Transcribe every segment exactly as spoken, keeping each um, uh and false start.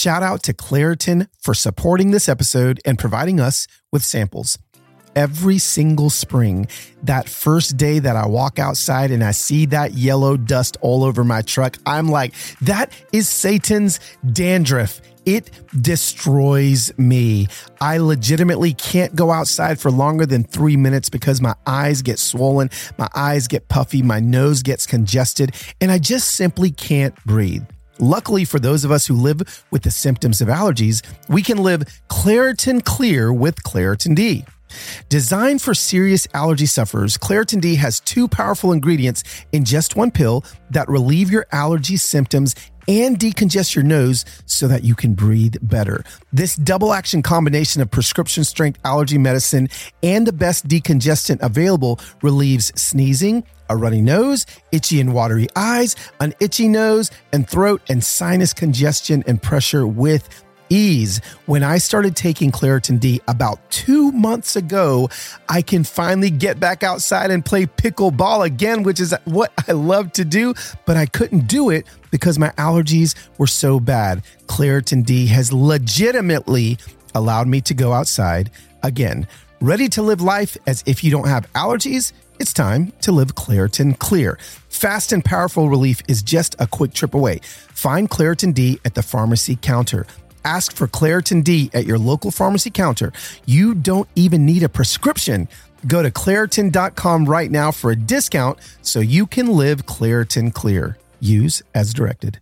Shout out to Claritin for supporting this episode and providing us with samples. Every single spring, that first day that I walk outside and I see that yellow dust all over my truck, I'm like, that is Satan's dandruff. It destroys me. I legitimately can't go outside for longer than three minutes because my eyes get swollen, my eyes get puffy, my nose gets congested, and I just simply can't breathe. Luckily for those of us who live with the symptoms of allergies, we can live Claritin Clear with Claritin D. Designed for serious allergy sufferers, Claritin D has two powerful ingredients in just one pill that relieve your allergy symptoms and decongest your nose so that you can breathe better. This double action combination of prescription strength allergy medicine and the best decongestant available relieves sneezing, a runny nose, itchy and watery eyes, an itchy nose and throat, and sinus congestion and pressure with ease. When I started taking Claritin D about two months ago, I can finally get back outside and play pickleball again, which is what I love to do, but I couldn't do it because my allergies were so bad. Claritin D has legitimately allowed me to go outside again. Ready to live life as if you don't have allergies? It's time to live Claritin Clear. Fast and powerful relief is just a quick trip away. Find Claritin D at the pharmacy counter. Ask for Claritin D at your local pharmacy counter. You don't even need a prescription. Go to Claritin dot com right now for a discount so you can live Claritin Clear. Use as directed.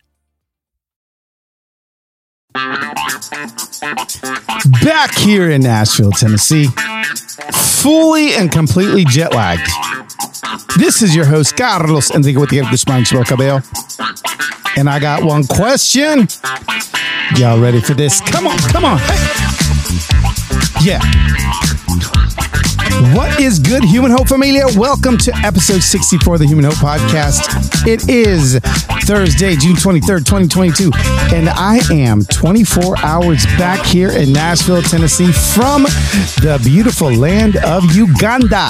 Back here in Nashville, Tennessee, fully and completely jet lagged. This is your host, Carlos Enrique Gutierrez Cabello. And I got one question. Y'all ready for this? Come on, come on. Hey. Yeah. What is good, Human Hope Familia? Welcome to episode sixty-four of the Human Hope Podcast. It is Thursday, June twenty-third, twenty twenty-two, and I am twenty-four hours back here in Nashville, Tennessee from the beautiful land of Uganda.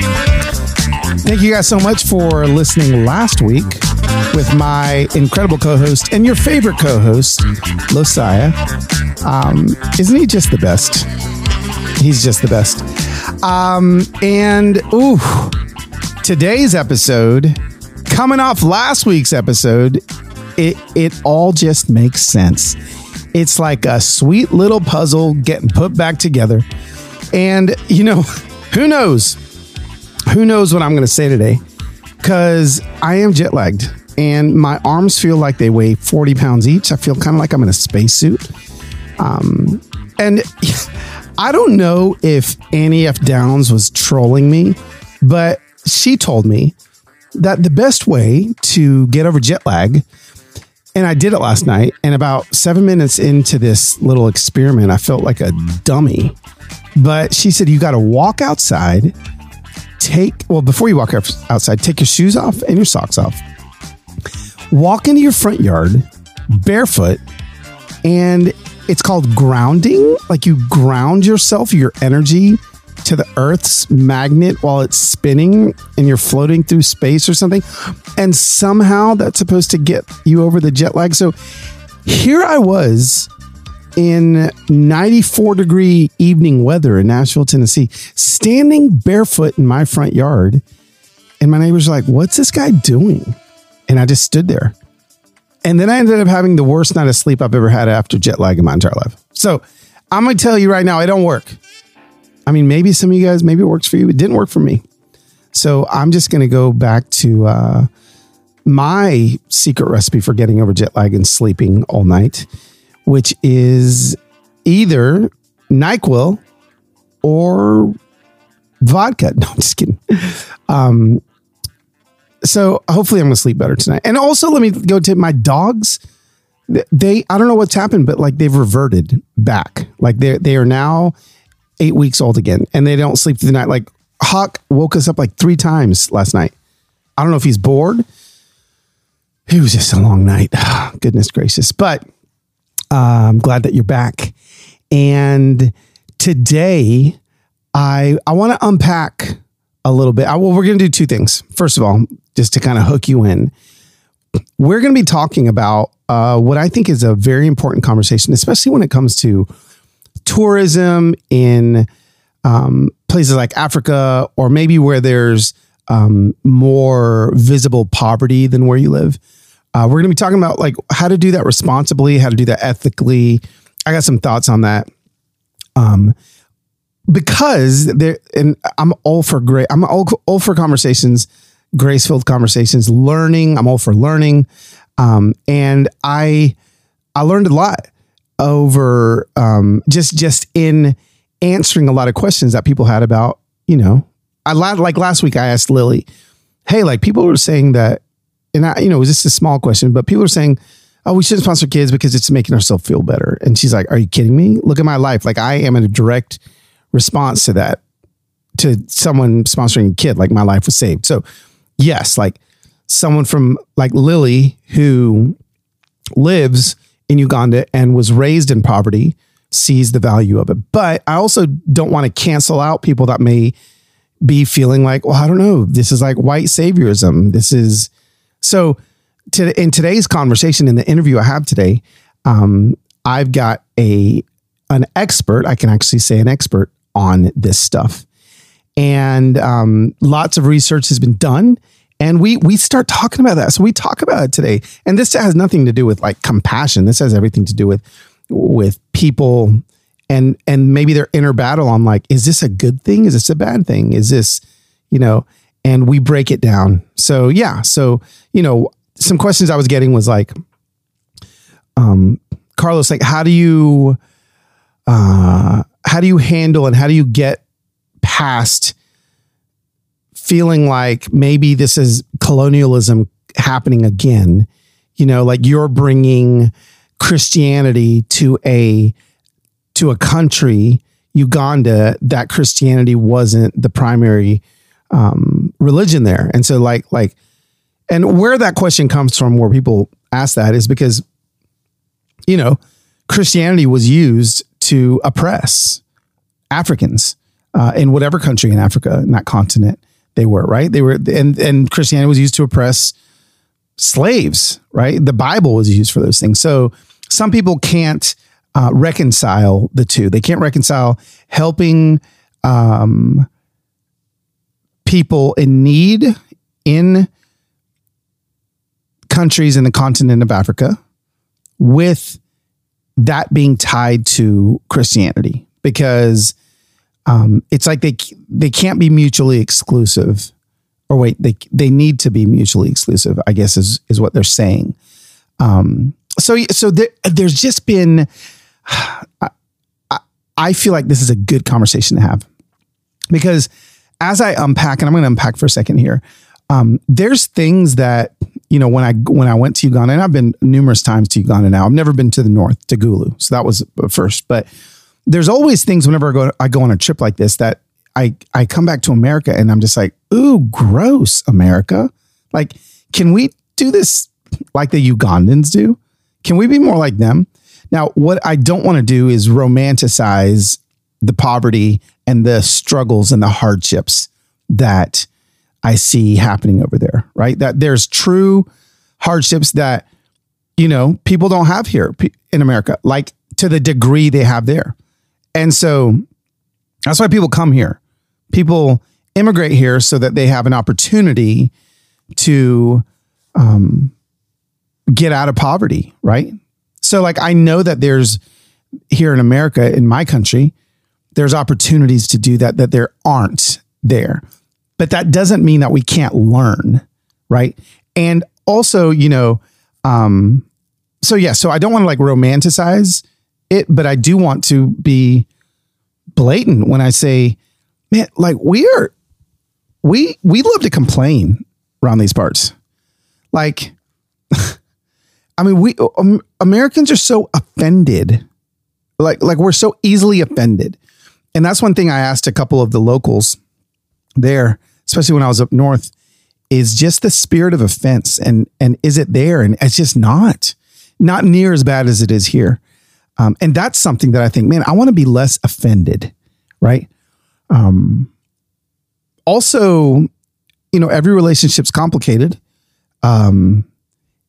Thank you guys so much for listening last week with my incredible co-host and your favorite co-host, Losiah. Um, isn't he just the best? He's just the best. Um, and, ooh, today's episode, coming off last week's episode, it, it all just makes sense. It's like a sweet little puzzle getting put back together. And, you know, who knows? Who knows what I'm going to say today? Because I am jet lagged and my arms feel like they weigh forty pounds each. I feel kind of like I'm in a spacesuit. Um, and I don't know if Annie F. Downs was trolling me, but she told me that the best way to get over jet lag, and I did it last night, and about seven minutes into this little experiment, I felt like a dummy. But she said, you got to walk outside, take, well, before you walk outside, take your shoes off and your socks off. Walk into your front yard barefoot, and it's called grounding. Like you ground yourself, your energy to the Earth's magnet while it's spinning and you're floating through space or something. And somehow that's supposed to get you over the jet lag. So here I was in ninety-four degree evening weather in Nashville, Tennessee, standing barefoot in my front yard. And my neighbors were like, what's this guy doing? And I just stood there. And then I ended up having the worst night of sleep I've ever had after jet lag in my entire life. So I'm going to tell you right now, it don't work. I mean, maybe some of you guys, maybe it works for you. It didn't work for me. So I'm just going to go back to uh, my secret recipe for getting over jet lag and sleeping all night, which is either NyQuil or vodka. No, I'm just kidding. Um, So hopefully I'm going to sleep better tonight. And also let me go to my dogs. They, I don't know what's happened, but like they've reverted back. Like they they are now eight weeks old again and they don't sleep through the night. Like Hawk woke us up like three times last night. I don't know if he's bored. It was just a long night. Goodness gracious. But uh, I'm glad that you're back. And today I, I want to unpack a little bit. I, well, we're going to do two things. First of all, just to kind of hook you in, we're going to be talking about uh, what I think is a very important conversation, especially when it comes to tourism in um, places like Africa, or maybe where there's um, more visible poverty than where you live. Uh, we're going to be talking about like how to do that responsibly, how to do that ethically. I got some thoughts on that. Um, because there, and I'm all for great. I'm all, all for conversations, grace-filled conversations, learning. I'm all for learning. Um, and I, I learned a lot over, um, just, just in answering a lot of questions that people had about, you know, I like last week I asked Lily, hey, like people were saying that, and I, you know, it was just a small question, but people are saying, oh, we shouldn't sponsor kids because it's making ourselves feel better. And she's like, are you kidding me? Look at my life. Like I am in a direct response to that, to someone sponsoring a kid, like my life was saved. So yes, like someone from like Lily who lives in Uganda and was raised in poverty sees the value of it. But I also don't want to cancel out people that may be feeling like, well, I don't know, this is like white saviorism. This is so to, in today's conversation, in the interview I have today, um, I've got a, an expert, I can actually say an expert on this stuff. And um, lots of research has been done. And we we start talking about that. So we talk about it today. And this has nothing to do with like compassion. This has everything to do with with people and and maybe their inner battle on like, is this a good thing? Is this a bad thing? Is this, you know, and we break it down. So yeah. So, you know, some questions I was getting was like, um, Carlos, like, how do you uh, how do you handle and how do you get past feeling like maybe this is colonialism happening again? You know, like you're bringing Christianity to a, to a country, Uganda, that Christianity wasn't the primary um, religion there. And so like, like, and where that question comes from, where people ask that is because, you know, Christianity was used to oppress Africans uh, in whatever country in Africa, in that continent they were, right? They were, and, and Christianity was used to oppress slaves, right? The Bible was used for those things. So some people can't uh, reconcile the two. They can't reconcile helping um, people in need in countries in the continent of Africa with that being tied to Christianity, because um, it's like they they can't be mutually exclusive. Or wait, they they need to be mutually exclusive, I guess is is what they're saying. Um, so so there, there's just been, I, I feel like this is a good conversation to have, because as I unpack, and I'm going to unpack for a second here, um, there's things that, you know, when I when I went to Uganda, and I've been numerous times to Uganda now, I've never been to the north, to Gulu, so that was first. But there's always things whenever I go I go on a trip like this that I, I come back to America and I'm just like, ooh, gross, America. Like, can we do this like the Ugandans do? Can we be more like them? Now, what I don't want to do is romanticize the poverty and the struggles and the hardships that I see happening over there, right? That there's true hardships that, you know, people don't have here in America, like to the degree they have there. And so that's why people come here. People immigrate here so that they have an opportunity to um, get out of poverty, right? So like, I know that there's here in America, in my country, there's opportunities to do that, that there aren't there. But that doesn't mean that we can't learn, right? And also, you know, um, so yeah, so I don't want to like romanticize it, but I do want to be blatant when I say, man, like we are, we, we love to complain around these parts. Like, I mean, we, um, Americans are so offended. Like, like we're so easily offended. And that's one thing I asked a couple of the locals there, especially when I was up north, is just the spirit of offense. And, and is it there? And it's just not, not near as bad as it is here. Um, and that's something that I think, man, I want to be less offended. Right. Um, also, you know, every relationship's complicated. Um,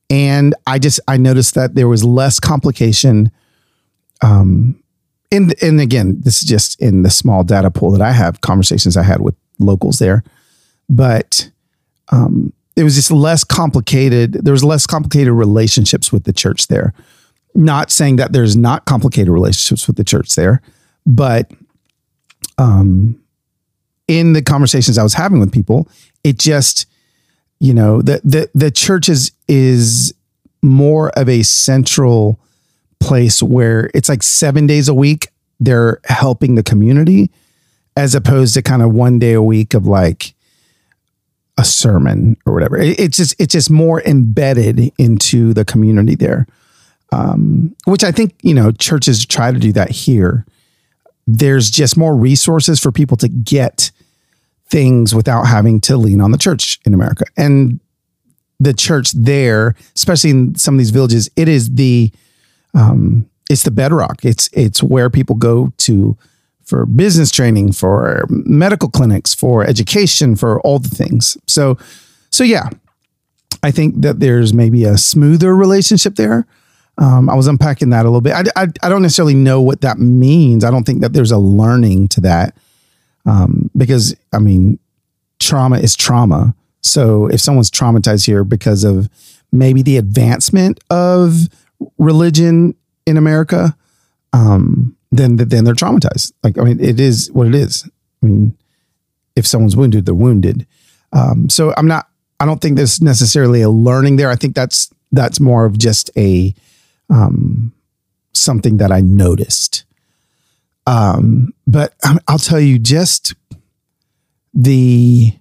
And I just, I noticed that there was less complication. Um, and, and again, this is just in the small data pool that I have, conversations I had with locals there, but, um, it was just less complicated. There was less complicated relationships with the church there. Not saying that there's not complicated relationships with the church there, but, um, in the conversations I was having with people, it just, you know, the, the, the church is, is more of a central place where it's like seven days a week, they're helping the community, as opposed to kind of one day a week of like a sermon or whatever. It, it's just, it's just more embedded into the community there. Um, which I think, you know, churches try to do that here. There's just more resources for people to get things without having to lean on the church in America. And the church there, especially in some of these villages, it is the, um, it's the bedrock. It's, it's where people go to for business training, for medical clinics, for education, for all the things. So, so yeah, I think that there's maybe a smoother relationship there. Um, I was unpacking that a little bit. I, I, I don't necessarily know what that means. I don't think that there's a learning to that. Um, because I mean, trauma is trauma. So if someone's traumatized here because of maybe the advancement of religion in America, um, then, then they're traumatized. Like, I mean, it is what it is. I mean, if someone's wounded, they're wounded. Um, so I'm not, I don't think there's necessarily a learning there. I think that's, that's more of just a, um, something that I noticed. Um, but I'll tell you, just the,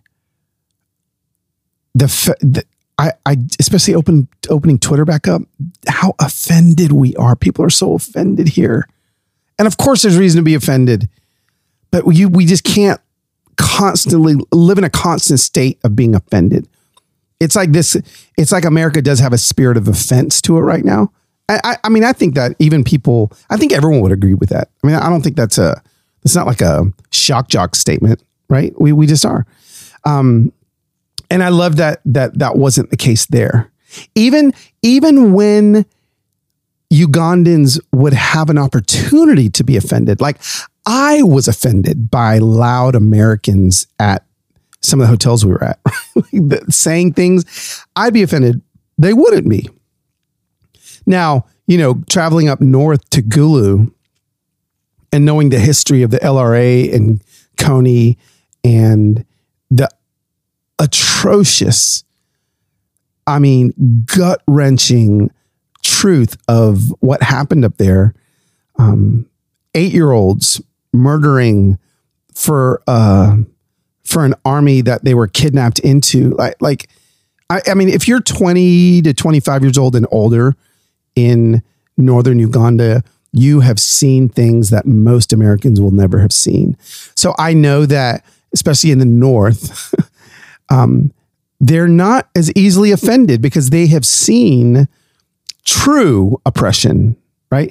the, the I, I, especially open, opening Twitter back up, how offended we are. People are so offended here. And of course there's reason to be offended, but we, we just can't constantly live in a constant state of being offended. It's like this, it's like America does have a spirit of offense to it right now. I, I mean, I think that even people, I think everyone would agree with that. I mean, I don't think that's a, it's not like a shock jock statement, right? We we just are. Um, and I love that, that that wasn't the case there. Even, even when Ugandans would have an opportunity to be offended, like I was offended by loud Americans at some of the hotels we were at, saying things, I'd be offended. They wouldn't be. Now, you know, traveling up north to Gulu and knowing the history of the L R A and Coney and the atrocious, I mean, gut-wrenching truth of what happened up there. Um, eight-year-olds murdering for uh, for an army that they were kidnapped into. Like, like I, I mean, if you're twenty to twenty-five years old and older in northern Uganda, you have seen things that most Americans will never have seen. So I know that, especially in the north, um, they're not as easily offended because they have seen true oppression, right?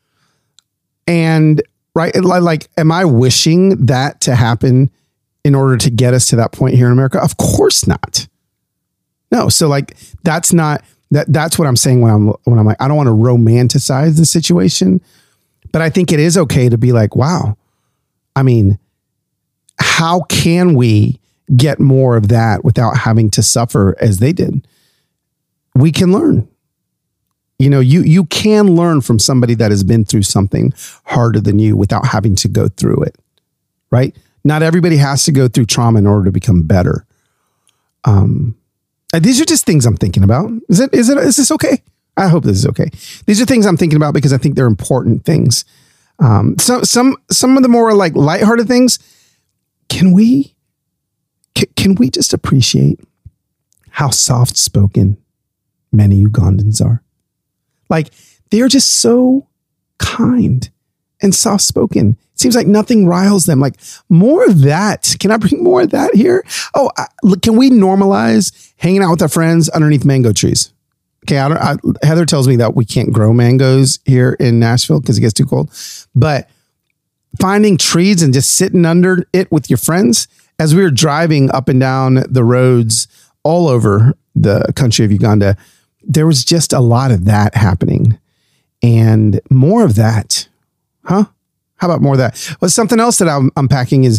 And right, like, am I wishing that to happen in order to get us to that point here in America? Of course not. No. So like, that's not, that that's what I'm saying when I'm, when I'm like, I don't want to romanticize the situation, but I think it is okay to be like, wow, I mean, how can we get more of that without having to suffer as they did? We can learn. You know, you, you can learn from somebody that has been through something harder than you without having to go through it, right? Not everybody has to go through trauma in order to become better. Um, these are just things I'm thinking about. Is it, is it, is this okay? I hope this is okay. These are things I'm thinking about because I think they're important things. Um, so some, some of the more like lighthearted things, can we, can, can we just appreciate how soft spoken many Ugandans are? Like, they're just so kind and soft spoken. It seems like nothing riles them. Like, more of that. Can I bring more of that here? Oh, I, look, can we normalize hanging out with our friends underneath mango trees? Okay, I don't, I, Heather tells me that we can't grow mangoes here in Nashville because it gets too cold. But finding trees and just sitting under it with your friends, as we were driving up and down the roads all over the country of Uganda, there was just a lot of that happening, and more of that, huh? How about more of that? Well, something else that I'm unpacking is,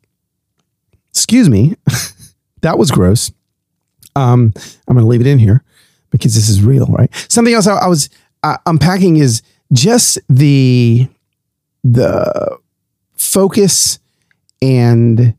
excuse me, that was gross. Um, I'm going to leave it in here because this is real, right? Something else I, I was uh, unpacking is just the the focus and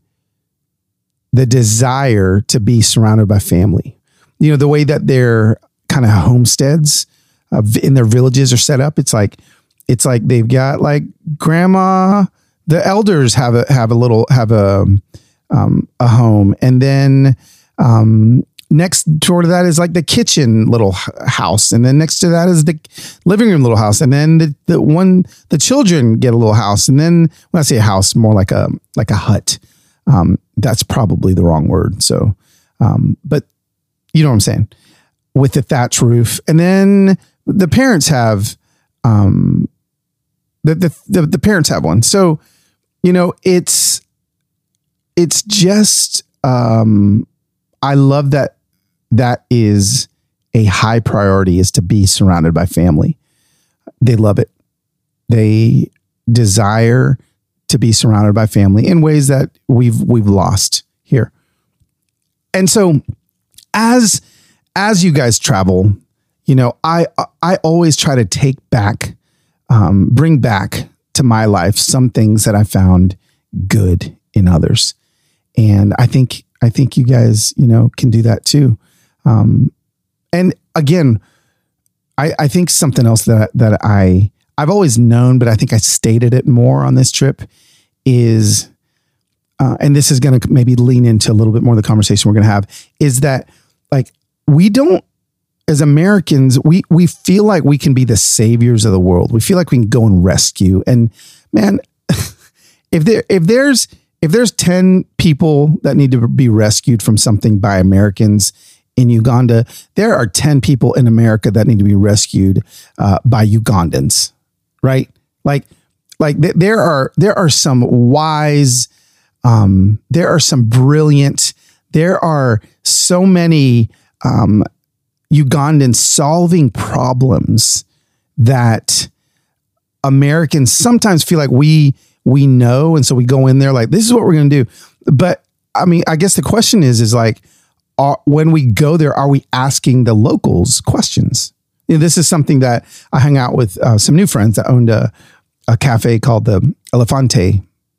the desire to be surrounded by family. You know, the way that their kind of homesteads uh, in their villages are set up. It's like, it's like they've got like grandma, the elders have a, have a little, have a, um, a home. And then, um, next door to that is like the kitchen little house. And then next to that is the living room little house. And then the, the one, the children get a little house. And then when I say a house, more like a, like a hut. Um, that's probably the wrong word. So, um, but you know what I'm saying, with the thatch roof. And then the parents have, um, the, the, the, the parents have one. So, you know, it's, it's just, um, I love that that is a high priority, is to be surrounded by family. They love it. They desire to be surrounded by family in ways that we've we've lost here. And so as as you guys travel, you know, I I always try to take back, um, bring back to my life some things that I found good in others. And I think I think you guys, you know, can do that too. Um, and again, I, I think something else that that I I've always known, but I think I stated it more on this trip is, uh, and this is going to maybe lean into a little bit more of the conversation we're going to have, is that like we don't, as Americans, we we feel like we can be the saviors of the world. We feel like we can go and rescue. And man, if there if there's If there's ten people that need to be rescued from something by Americans in Uganda, there are ten people in America that need to be rescued uh, by Ugandans, right? Like, like th- there are there are some wise, um, there are some brilliant, there are so many um, Ugandans solving problems that Americans sometimes feel like we. we know. And so we go in there like, this is what we're going to do. But I mean, I guess the question is, is like, are, when we go there, are we asking the locals questions? You know, this is something that I hung out with uh, some new friends that owned a, a cafe called the Elefante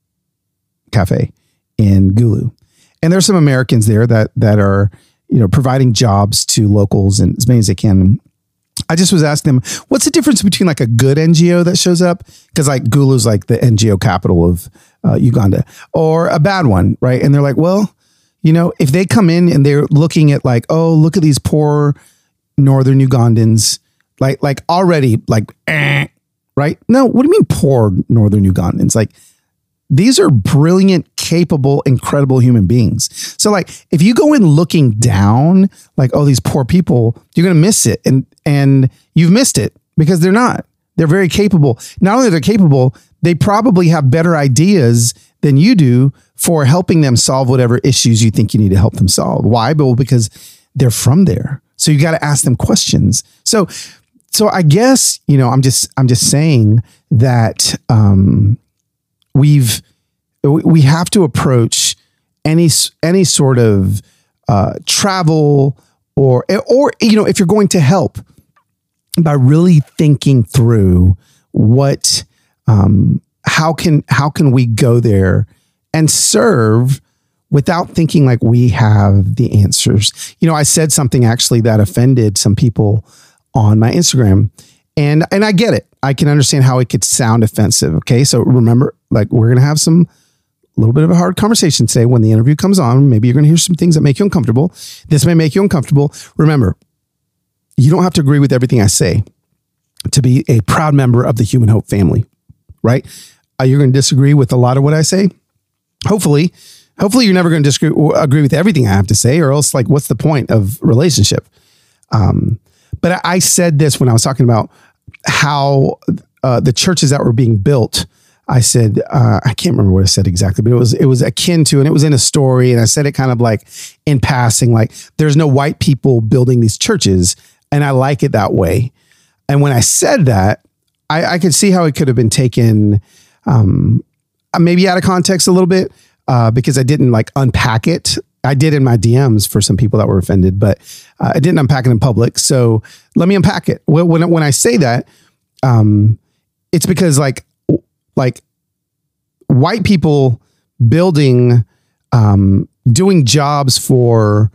Cafe in Gulu. And there's some Americans there that, that are, you know, providing jobs to locals and as many as they can. I just was asking them, what's the difference between like a good N G O that shows up? Because like Gulu's like the N G O capital of uh, Uganda, or a bad one, right? And they're like, well, you know, if they come in and they're looking at like, oh, look at these poor northern Ugandans, like like already like, eh, right? No, what do you mean poor northern Ugandans? Like, these are brilliant, capable, incredible human beings. So like, if you go in looking down, like, oh, these poor people, you're going to miss it. And, and you've missed it because they're not, they're very capable. Not only are they capable, they probably have better ideas than you do for helping them solve whatever issues you think you need to help them solve. Why? Well, because they're from there. So you got to ask them questions. So, so I guess, you know, I'm just, I'm just saying that, um, We've we have to approach any any sort of uh, travel or or you know, if you're going to help, by really thinking through what um, how can how can we go there and serve without thinking like we have the answers. You know, I said something actually that offended some people on my Instagram. And and I get it. I can understand how it could sound offensive. Okay. So remember, like, we're going to have some a little bit of a hard conversation today when the interview comes on. Maybe you're going to hear some things that make you uncomfortable. This may make you uncomfortable. Remember, you don't have to agree with everything I say to be a proud member of the Human Hope family, right? Uh, you're going to disagree with a lot of what I say. Hopefully, hopefully you're never going to disagree agree with everything I have to say, or else, like, what's the point of relationship? Um, but I said this when I was talking about how uh, the churches that were being built. I said, uh, I can't remember what I said exactly, but it was, it was akin to, and it was in a story. And I said it kind of like in passing, like, there's no white people building these churches. And I like it that way. And when I said that, I, I could see how it could have been taken um, maybe out of context a little bit uh, because I didn't like unpack it. I did in my D Ms for some people that were offended, but uh, I didn't unpack it in public. So let me unpack it. When, when, when I say that, um, it's because like, like white people building, um, doing jobs for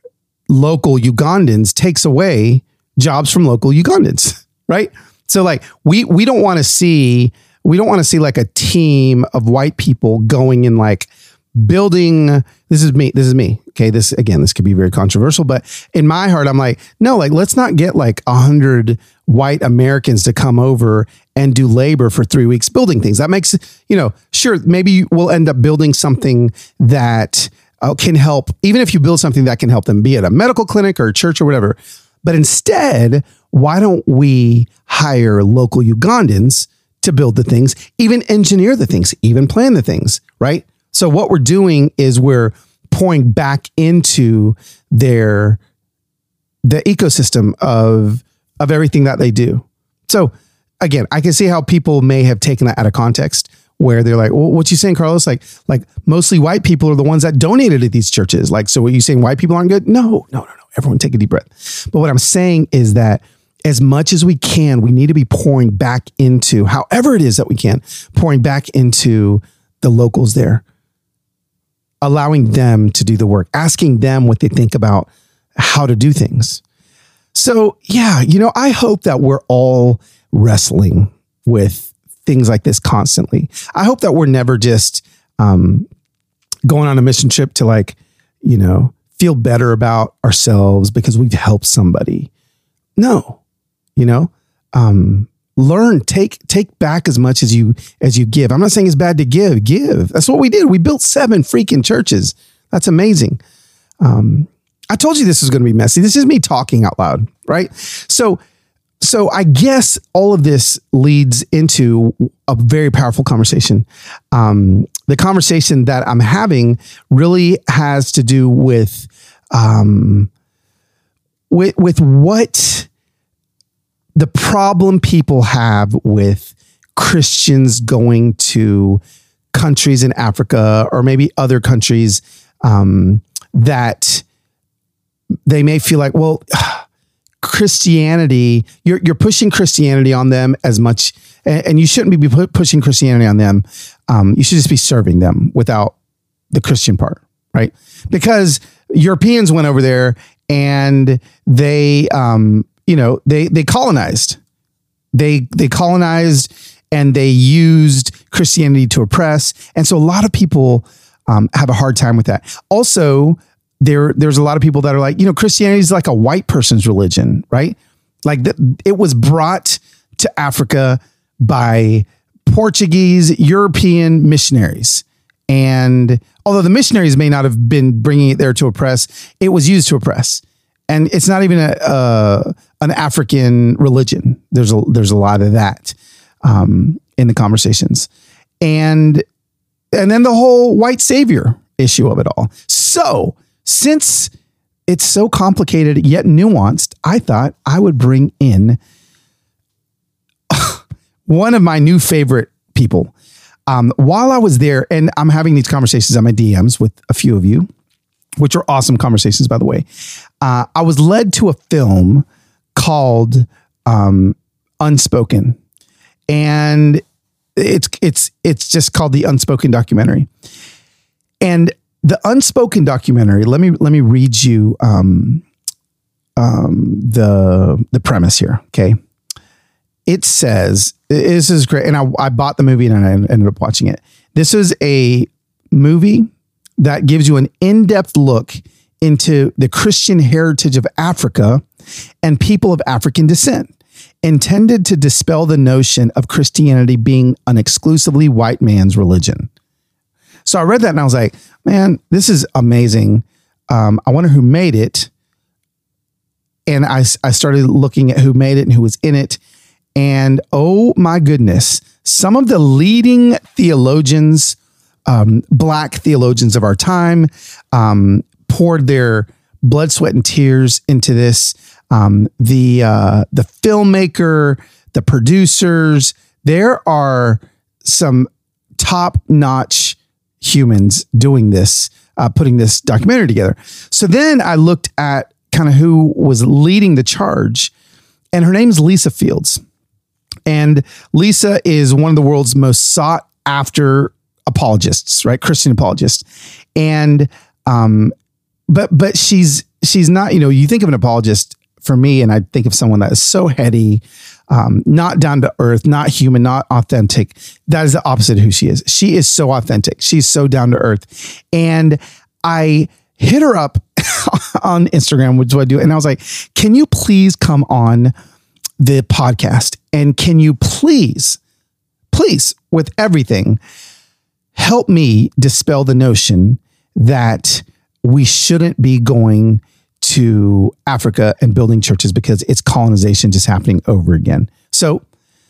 local Ugandans takes away jobs from local Ugandans, right? So like we we don't want to see we don't want to see like a team of white people going and like building. This is me. This is me. Okay. This again, this could be very controversial, but in my heart, I'm like, no, like let's not get like a hundred white Americans to come over and do labor for three weeks building things. That makes, you know, sure, maybe we'll end up building something that uh, can help, even if you build something that can help them, be it a medical clinic or a church or whatever. But instead, why don't we hire local Ugandans to build the things, even engineer the things, even plan the things, right? So what we're doing is we're pouring back into their the ecosystem of of everything that they do. So again, I can see how people may have taken that out of context, where they're like, well, what you saying, Carlos? Like, like mostly white people are the ones that donated to these churches. Like, so what you saying white people aren't good? No, no, no, no. Everyone take a deep breath. But what I'm saying is that as much as we can, we need to be pouring back into, however it is that we can, pouring back into the locals there, allowing them to do the work, asking them what they think about how to do things. So yeah, you know, I hope that we're all wrestling with things like this constantly. I hope that we're never just um, going on a mission trip to like, you know, feel better about ourselves because we've helped somebody. No, you know, um, learn, take, take back as much as you, as you give. I'm not saying it's bad to give, give. That's what we did. We built seven freaking churches. That's amazing. Um, I told you this is going to be messy. This is me talking out loud, right? So, so I guess all of this leads into a very powerful conversation. Um, the conversation that I'm having really has to do with, um, with, with what the problem people have with Christians going to countries in Africa or maybe other countries, um, that they may feel like, well, Christianity, you're you're pushing Christianity on them as much, and, and you shouldn't be pu- pushing Christianity on them. Um, you should just be serving them without the Christian part, right? Because Europeans went over there and they, um, you know, they they colonized, they they colonized, and they used Christianity to oppress, and so a lot of people um, have a hard time with that. Also, There, there's a lot of people that are like, you know, Christianity is like a white person's religion, right? Like the, it was brought to Africa by Portuguese, European missionaries. And although the missionaries may not have been bringing it there to oppress, it was used to oppress. And it's not even a, uh, an African religion. There's a, there's a lot of that um, in the conversations. And, and then the whole white savior issue of it all. So, since it's so complicated yet nuanced, I thought I would bring in one of my new favorite people. Um, while I was there, and I'm having these conversations on my D Ms with a few of you, which are awesome conversations, by the way, uh, I was led to a film called um, Unspoken. And it's it's it's just called The Unspoken Documentary. And the Unspoken Documentary, let me let me read you um, um, the the premise here. Okay, it says, this is great, and I, I bought the movie and I ended up watching it. This is a movie that gives you an in-depth look into the Christian heritage of Africa and people of African descent, intended to dispel the notion of Christianity being an exclusively white man's religion. So I read that and I was like, man, this is amazing. Um, I wonder who made it. And I, I started looking at who made it and who was in it. And oh my goodness, some of the leading theologians, um, black theologians of our time, um, poured their blood, sweat, and tears into this. um, the uh, the filmmaker, the producers. There are some top-notch humans doing this, uh, putting this documentary together. So then I looked at kind of who was leading the charge, and her name's Lisa Fields. And Lisa is one of the world's most sought after apologists, right? Christian apologists. And, um, but, but she's, she's not, you know, you think of an apologist for me, and I think of someone that is so heady, um, not down to earth, not human, not authentic. That is the opposite of who she is. She is so authentic. She's so down to earth. And I hit her up on Instagram, which is what I do. And I was like, can you please come on the podcast? And can you please, please, with everything, help me dispel the notion that we shouldn't be going to Africa and building churches because it's colonization just happening over again. So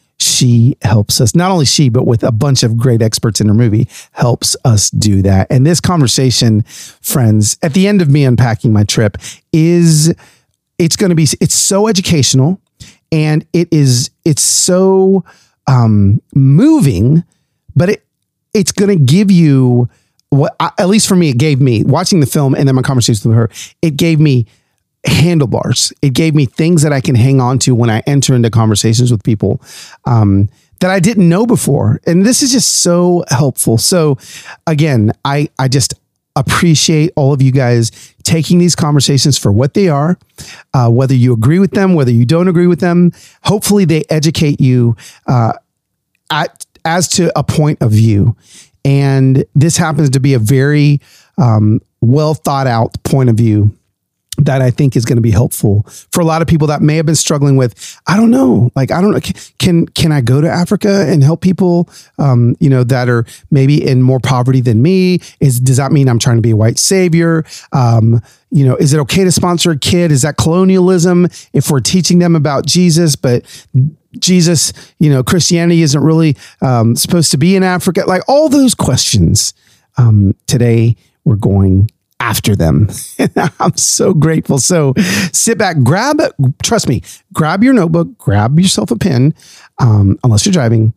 she helps us, not only she, but with a bunch of great experts in her movie, helps us do that. And this conversation, friends, at the end of me unpacking my trip, is it's going to be, it's so educational, and it is, it's so um, moving, but it, it's going to give you what, at least for me, it gave me, watching the film and then my conversations with her, it gave me handlebars. It gave me things that I can hang on to when I enter into conversations with people um, that I didn't know before. And this is just so helpful. So again, I, I just appreciate all of you guys taking these conversations for what they are, uh, whether you agree with them, whether you don't agree with them. Hopefully they educate you uh, at, as to a point of view. And this happens to be a very um, well thought out point of view that I think is going to be helpful for a lot of people that may have been struggling with, I don't know, like, I don't know, can, can I go to Africa and help people, um, you know, that are maybe in more poverty than me? Is, does that mean I'm trying to be a white savior? Um, you know, is it okay to sponsor a kid? Is that colonialism if we're teaching them about Jesus, but Jesus, you know, Christianity isn't really um, supposed to be in Africa? Like all those questions. Um, today we're going after them. I'm so grateful. So sit back, grab, trust me, grab your notebook, grab yourself a pen, um, unless you're driving,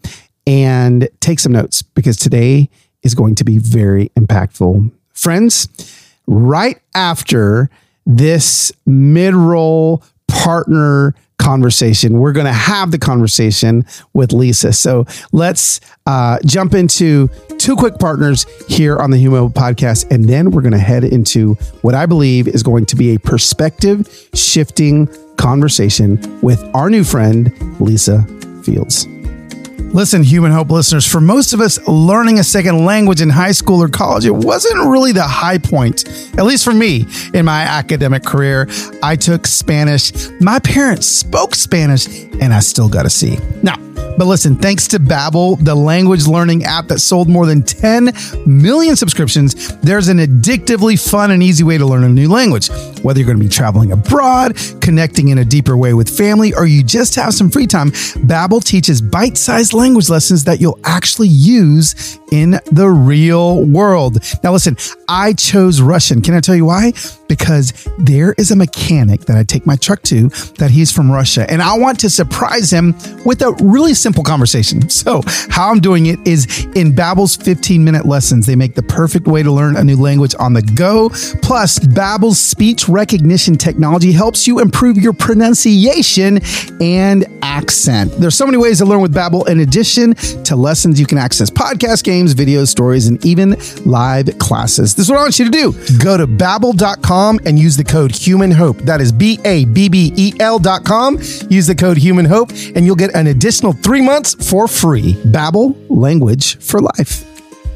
and take some notes, because today is going to be very impactful. Friends, right after this mid-roll partner conversation, we're going to have the conversation with Lisa. So let's uh, jump into two quick partners here on the Human Hope Podcast, and then we're going to head into what I believe is going to be a perspective shifting conversation with our new friend, Lisa Fields. Listen, Human Hope listeners, for most of us, learning a second language in high school or college, it wasn't really the high point, at least for me in my academic career. I took Spanish. My parents spoke Spanish, and I still got a C. Now, but listen, thanks to Babbel, the language learning app that sold more than ten million subscriptions, there's an addictively fun and easy way to learn a new language. Whether you're going to be traveling abroad, connecting in a deeper way with family, or you just have some free time, Babbel teaches bite-sized language lessons that you'll actually use in the real world. Now listen, I chose Russian. Can I tell you why? Because there is a mechanic that I take my truck to that he's from Russia, and I want to surprise him with a really simple conversation. So how I'm doing it is in Babbel's fifteen minute lessons. They make the perfect way to learn a new language on the go. Plus, Babbel's speech recognition technology helps you improve your pronunciation and accent. There's so many ways to learn with Babbel. In addition to lessons, you can access podcasts, games, videos, stories, and even live classes. This is what I want you to do. Go to babbel dot com and use the code HUMANHOPE. That is B A B B E L dot com. Use the code HUMANHOPE and you'll get an additional three months for free. Babbel, language for life.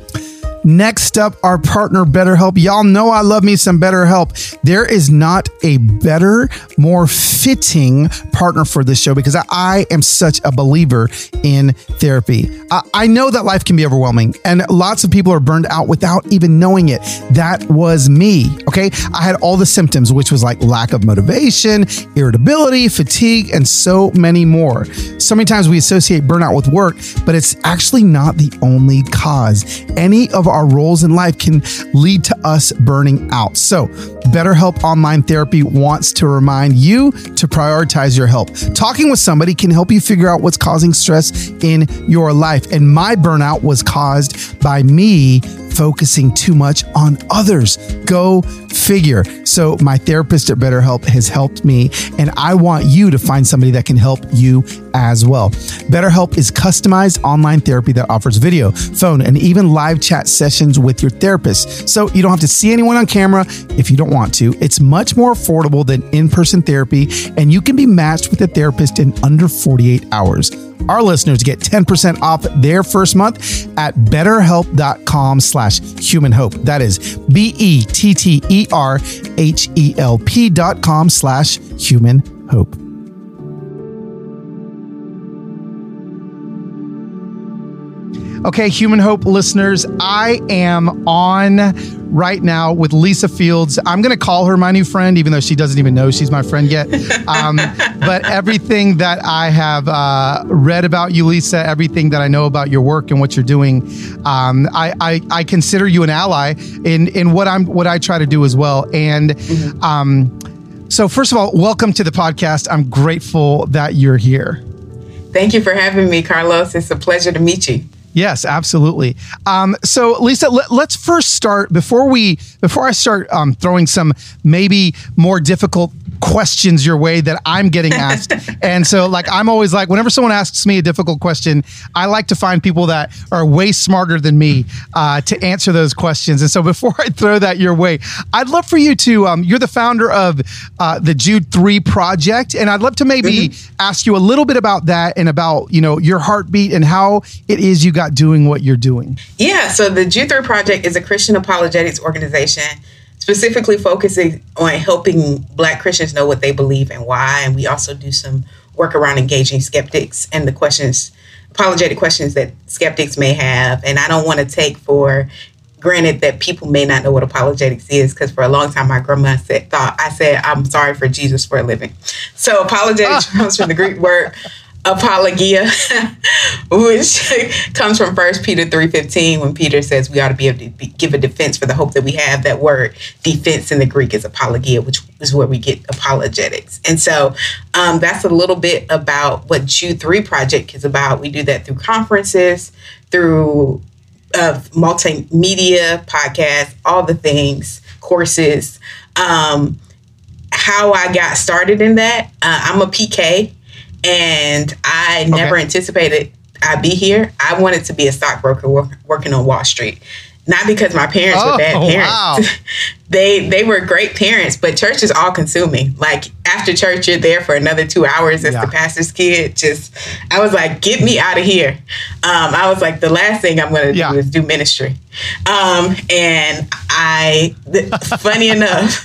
Next up, our partner, BetterHelp. Y'all know I love me some BetterHelp. There is not a better, more fitting partner for this show because I, I am such a believer in therapy. I, I know that life can be overwhelming and lots of people are burned out without even knowing it. That was me, okay? I had all the symptoms, which was like lack of motivation, irritability, fatigue, and so many more. So many times we associate burnout with work, but it's actually not the only cause. Any of our our roles in life can lead to us burning out. So BetterHelp Online Therapy wants to remind you to prioritize your help. Talking with somebody can help you figure out what's causing stress in your life. And my burnout was caused by me focusing too much on others. Go figure. So my therapist at BetterHelp has helped me, and I want you to find somebody that can help you as well. BetterHelp is customized online therapy that offers video, phone, and even live chat sessions with your therapist. So you don't have to see anyone on camera if you don't want to. It's much more affordable than in-person therapy, and you can be matched with a therapist in under forty-eight hours. Our listeners get ten percent off their first month at betterhelp.com slash human hope. That is B-E-T-T-E-R-H-E-L-P dot com slash human hope. Okay, Human Hope listeners, I am on right now with Lisa Fields. I'm going to call her my new friend, even though she doesn't even know she's my friend yet. Um, but everything that I have uh, read about you, Lisa, everything that I know about your work and what you're doing, um, I, I, I consider you an ally in in what I'm what I try to do as well. And mm-hmm. um, so, first of all, welcome to the podcast. I'm grateful that you're here. Thank you for having me, Carlos. It's a pleasure to meet you. Yes, absolutely. Um, so, Lisa, let, let's first start before we before I start um, throwing some maybe more difficult questions your way that I'm getting asked. And so, like, I'm always like, whenever someone asks me a difficult question, I like to find people that are way smarter than me uh, to answer those questions. And so, before I throw that your way, I'd love for you to. Um, you're the founder of uh, the Jude three Project, and I'd love to maybe mm-hmm. ask you a little bit about that and about you know your heartbeat and how it is you got doing what you're doing. Yeah, so the Jude three Project is a Christian apologetics organization specifically focusing on helping Black Christians know what they believe and why. And we also do some work around engaging skeptics and the questions, apologetic questions that skeptics may have. And I don't want to take for granted that people may not know what apologetics is, because for a long time my grandma said, thought I said, I'm sorry for Jesus for a living. So apologetics ah. comes from the Greek word apologia, which comes from First Peter three fifteen, when Peter says we ought to be able to be, give a defense for the hope that we have. That word defense in the Greek is apologia, which is where we get apologetics. And so um, that's a little bit about what Jude three Project is about. We do that through conferences, through uh, multimedia, podcasts, all the things, courses. Um, how I got started in that, uh, I'm a P K. And I never okay. anticipated I'd be here. I wanted to be a stockbroker work, working on Wall Street. Not because my parents oh, were bad parents. Wow. they they were great parents, but church is all consuming. Like after church, you're there for another two hours as yeah. the pastor's kid. Just, I was like, get me out of here. Um, I was like, the last thing I'm going to yeah. do is do ministry. Um, and I, th- funny enough,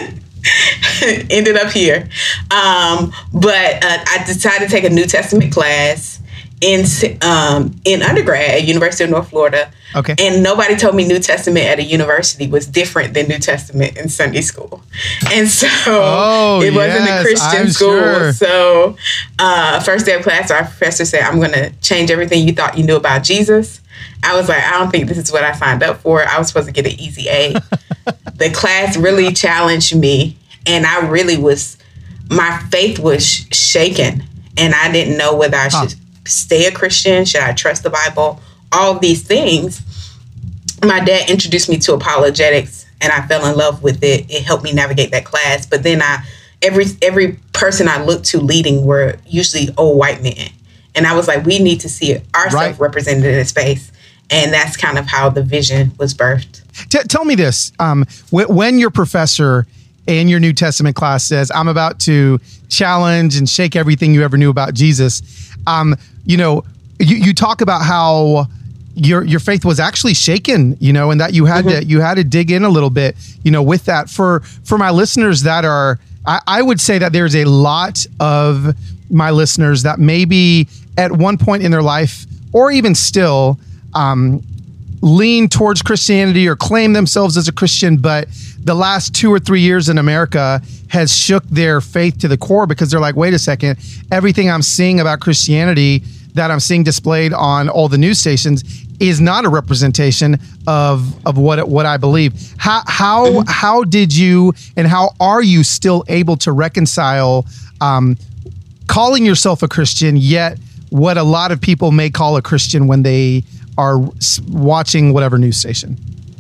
ended up here. Um, but uh, I decided to take a New Testament class in um, in undergrad at University of North Florida. Okay. And nobody told me New Testament at a university was different than New Testament in Sunday school. And so oh, it wasn't yes, a Christian I'm school. Sure. So uh, first day of class, our professor said, I'm going to change everything you thought you knew about Jesus. I was like, I don't think this is what I signed up for. I was supposed to get an easy A. The class really challenged me, and I really was, my faith was shaken, and I didn't know whether I should huh. stay a Christian. Should I trust the Bible? All these things. My dad introduced me to apologetics, and I fell in love with it. It helped me navigate that class. But then I, every every person I looked to leading were usually old white men. And I was like, we need to see ourselves right. represented in this space. And that's kind of how the vision was birthed. T- tell me this. Um, w- when your professor in your New Testament class says, I'm about to challenge and shake everything you ever knew about Jesus, um, you know, you, you talk about how your your faith was actually shaken, you know, and that you had mm-hmm. to you had to dig in a little bit, you know, with that. For for my listeners that are, I, I would say that there's a lot of my listeners that maybe at one point in their life, or even still, um, lean towards Christianity or claim themselves as a Christian, but the last two or three years in America has shook their faith to the core, because they're like, wait a second, everything I'm seeing about Christianity that I'm seeing displayed on all the news stations is not a representation of of what what I believe. How how mm-hmm. how did you and how are you still able to reconcile um, calling yourself a Christian, yet what a lot of people may call a Christian when they are watching whatever news station?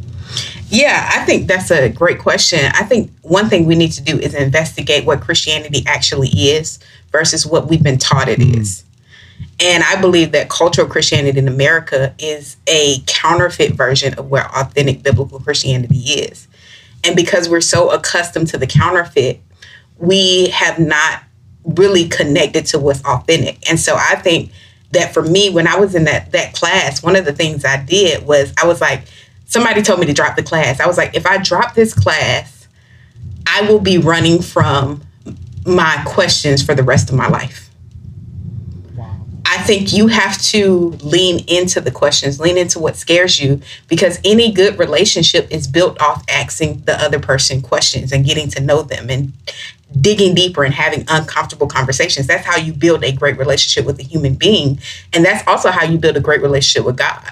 Yeah, I think that's a great question. I think one thing we need to do is investigate what Christianity actually is versus what we've been taught it mm. is. And I believe that cultural Christianity in America is a counterfeit version of what authentic biblical Christianity is. And because we're so accustomed to the counterfeit, we have not really connected to what's authentic. And so I think that for me, when I was in that that class, one of the things I did was I was like, somebody told me to drop the class. I was like, if I drop this class, I will be running from my questions for the rest of my life. Wow. I think you have to lean into the questions, lean into what scares you, because any good relationship is built off asking the other person questions and getting to know them and digging deeper and having uncomfortable conversations. That's how you build a great relationship with a human being. And that's also how you build a great relationship with God.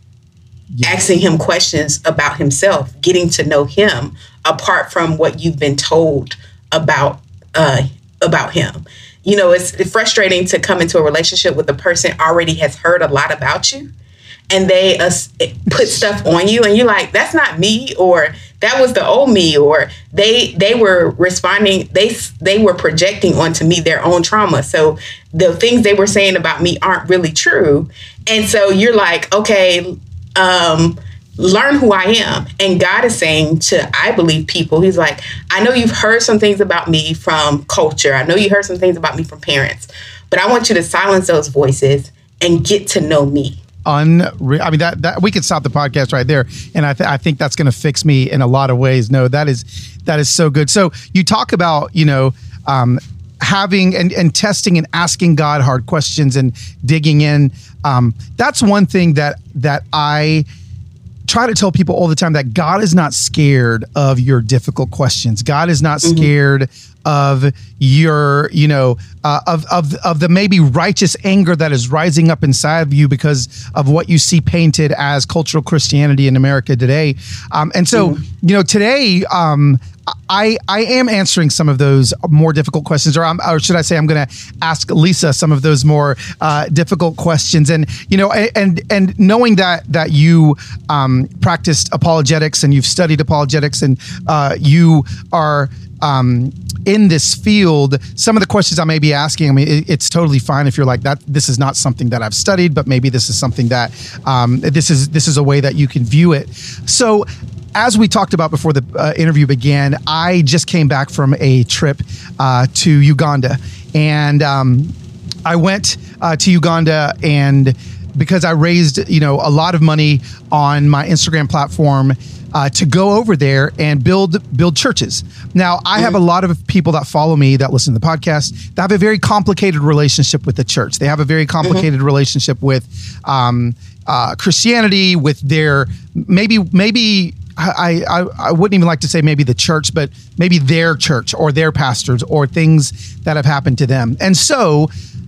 Yes. Asking him questions about himself, getting to know him apart from what you've been told about uh, about him. You know, it's frustrating to come into a relationship with a person already has heard a lot about you, and they uh, put stuff on you, and you're like, "That's not me," or "That was the old me," or they they were responding, they they were projecting onto me their own trauma. So the things they were saying about me aren't really true, and so you're like, okay. Um, learn who I am. And God is saying to, I believe, people, he's like, I know you've heard some things about me from culture. I know you heard some things about me from parents, but I want you to silence those voices and get to know me. Unreal. I mean, that, that we could stop the podcast right there. And I, th- I think that's going to fix me in a lot of ways. No, that is, that is so good. So you talk about, you know, um, having and, and testing and asking God hard questions and digging in. Um, that's one thing that that I try to tell people all the time, that God is not scared of your difficult questions. God is not scared mm-hmm. of your, you know, uh, of of of the maybe righteous anger that is rising up inside of you because of what you see painted as cultural Christianity in America today. Um, and so, mm-hmm. you know, today, um, I, I am answering some of those more difficult questions, or, I'm, or should I say I'm going to ask Lisa some of those more uh, difficult questions. And, you know, and and knowing that that you um, practiced apologetics and you've studied apologetics and uh, you are um, in this field, some of the questions I may be asking, I mean, it, it's totally fine if you're like that. This is not something that I've studied, but maybe this is something that um, this is this is a way that you can view it. So, as we talked about before the uh, interview began, I just came back from a trip uh, to Uganda, and um, I went uh, to Uganda, and because I raised, you know, a lot of money on my Instagram platform uh, to go over there and build build churches. Now, I have a lot of people that follow me that listen to the podcast that have a very complicated relationship with the church. They have a very complicated mm-hmm. relationship with um, uh, Christianity, with their maybe maybe. I, I, I wouldn't even like to say maybe the church, but maybe their church or their pastors or things that have happened to them. And so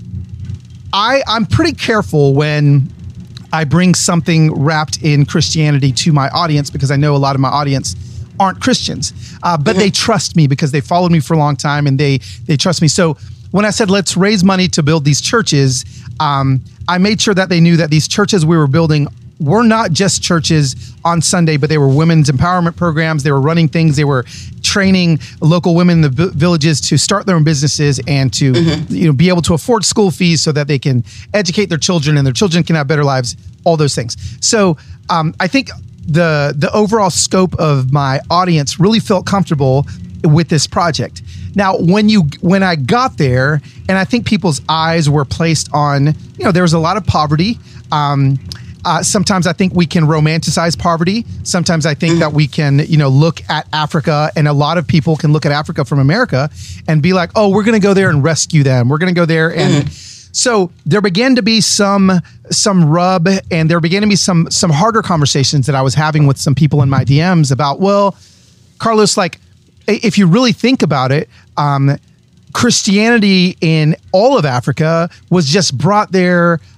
I, I'm pretty careful when I bring something wrapped in Christianity to my audience, because I know a lot of my audience aren't Christians, uh, but mm-hmm. they trust me because they followed me for a long time and they, they trust me. So when I said, let's raise money to build these churches, um, I made sure that they knew that these churches we were building were not just churches on Sunday, but they were women's empowerment programs. They were running things. They were training local women in the v- villages to start their own businesses and to, mm-hmm. you know, be able to afford school fees so that they can educate their children and their children can have better lives, all those things. So um, I think the the overall scope of my audience really felt comfortable with this project. Now, when you when I got there, and I think people's eyes were placed on, you know, there was a lot of poverty. Um, Uh, sometimes I think we can romanticize poverty. Sometimes I think that we can, you know, look at Africa, and a lot of people can look at Africa from America and be like, oh, we're going to go there and rescue them. We're going to go there. And mm. so there began to be some some rub, and there began to be some some harder conversations that I was having with some people in my D Ms about, well, Carlos, like, if you really think about it, um, Christianity in all of Africa was just brought there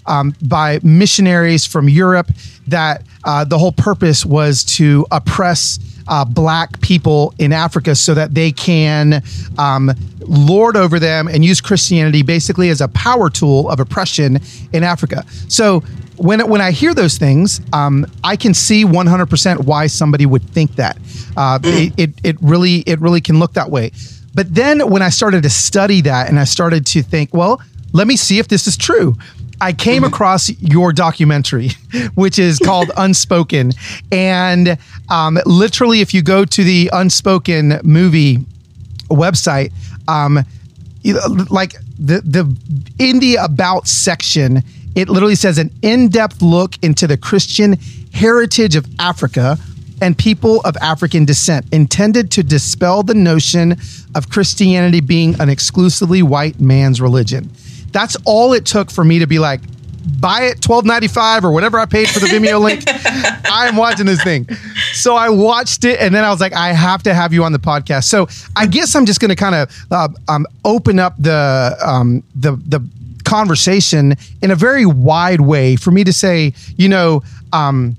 um, by missionaries from Europe that uh, the whole purpose was to oppress uh, black people in Africa so that they can um, lord over them and use Christianity basically as a power tool of oppression in Africa. So when when I hear those things, um, I can see one hundred percent why somebody would think that. Uh, it, it it really it really can look that way. But then when I started to study that and I started to think, well, let me see if this is true. I came across your documentary, which is called Unspoken. And um, literally, if you go to the Unspoken movie website, um, like the, the in the About section, it literally says an in-depth look into the Christian heritage of Africa and people of African descent, intended to dispel the notion of Christianity being an exclusively white man's religion. That's all it took for me to be like, buy it, twelve ninety-five or whatever I paid for the Vimeo link. I'm watching this thing. So I watched it, and then I was like, I have to have you on the podcast. So I guess I'm just going to kind of uh, um, open up the um, the the conversation in a very wide way for me to say, you know, um,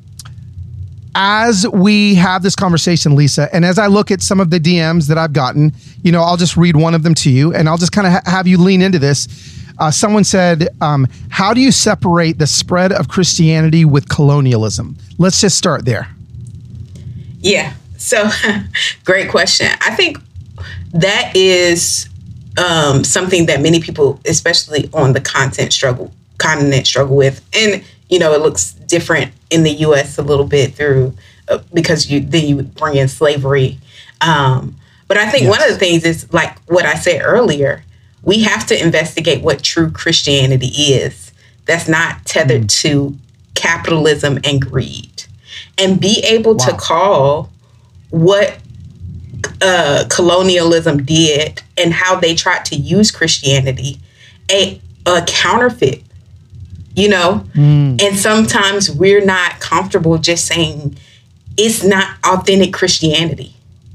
as we have this conversation, Lisa, and as I look at some of the D Ms that I've gotten, you know, I'll just read one of them to you, and I'll just kind of ha- have you lean into this. Uh, someone said, um, how do you separate the spread of Christianity with colonialism? Let's just start there. Yeah. So great question. I think that is um, something that many people, especially on the content struggle, continent struggle with. And, you know, it looks different in the U S a little bit through uh, because you then you bring in slavery. Um, but I think yes. One of the things is like what I said earlier. We have to investigate what true Christianity is. That's not tethered mm. to capitalism and greed, and be able wow. to call what uh, colonialism did and how they tried to use Christianity a, a counterfeit, you know? Mm. And sometimes we're not comfortable just saying it's not authentic Christianity.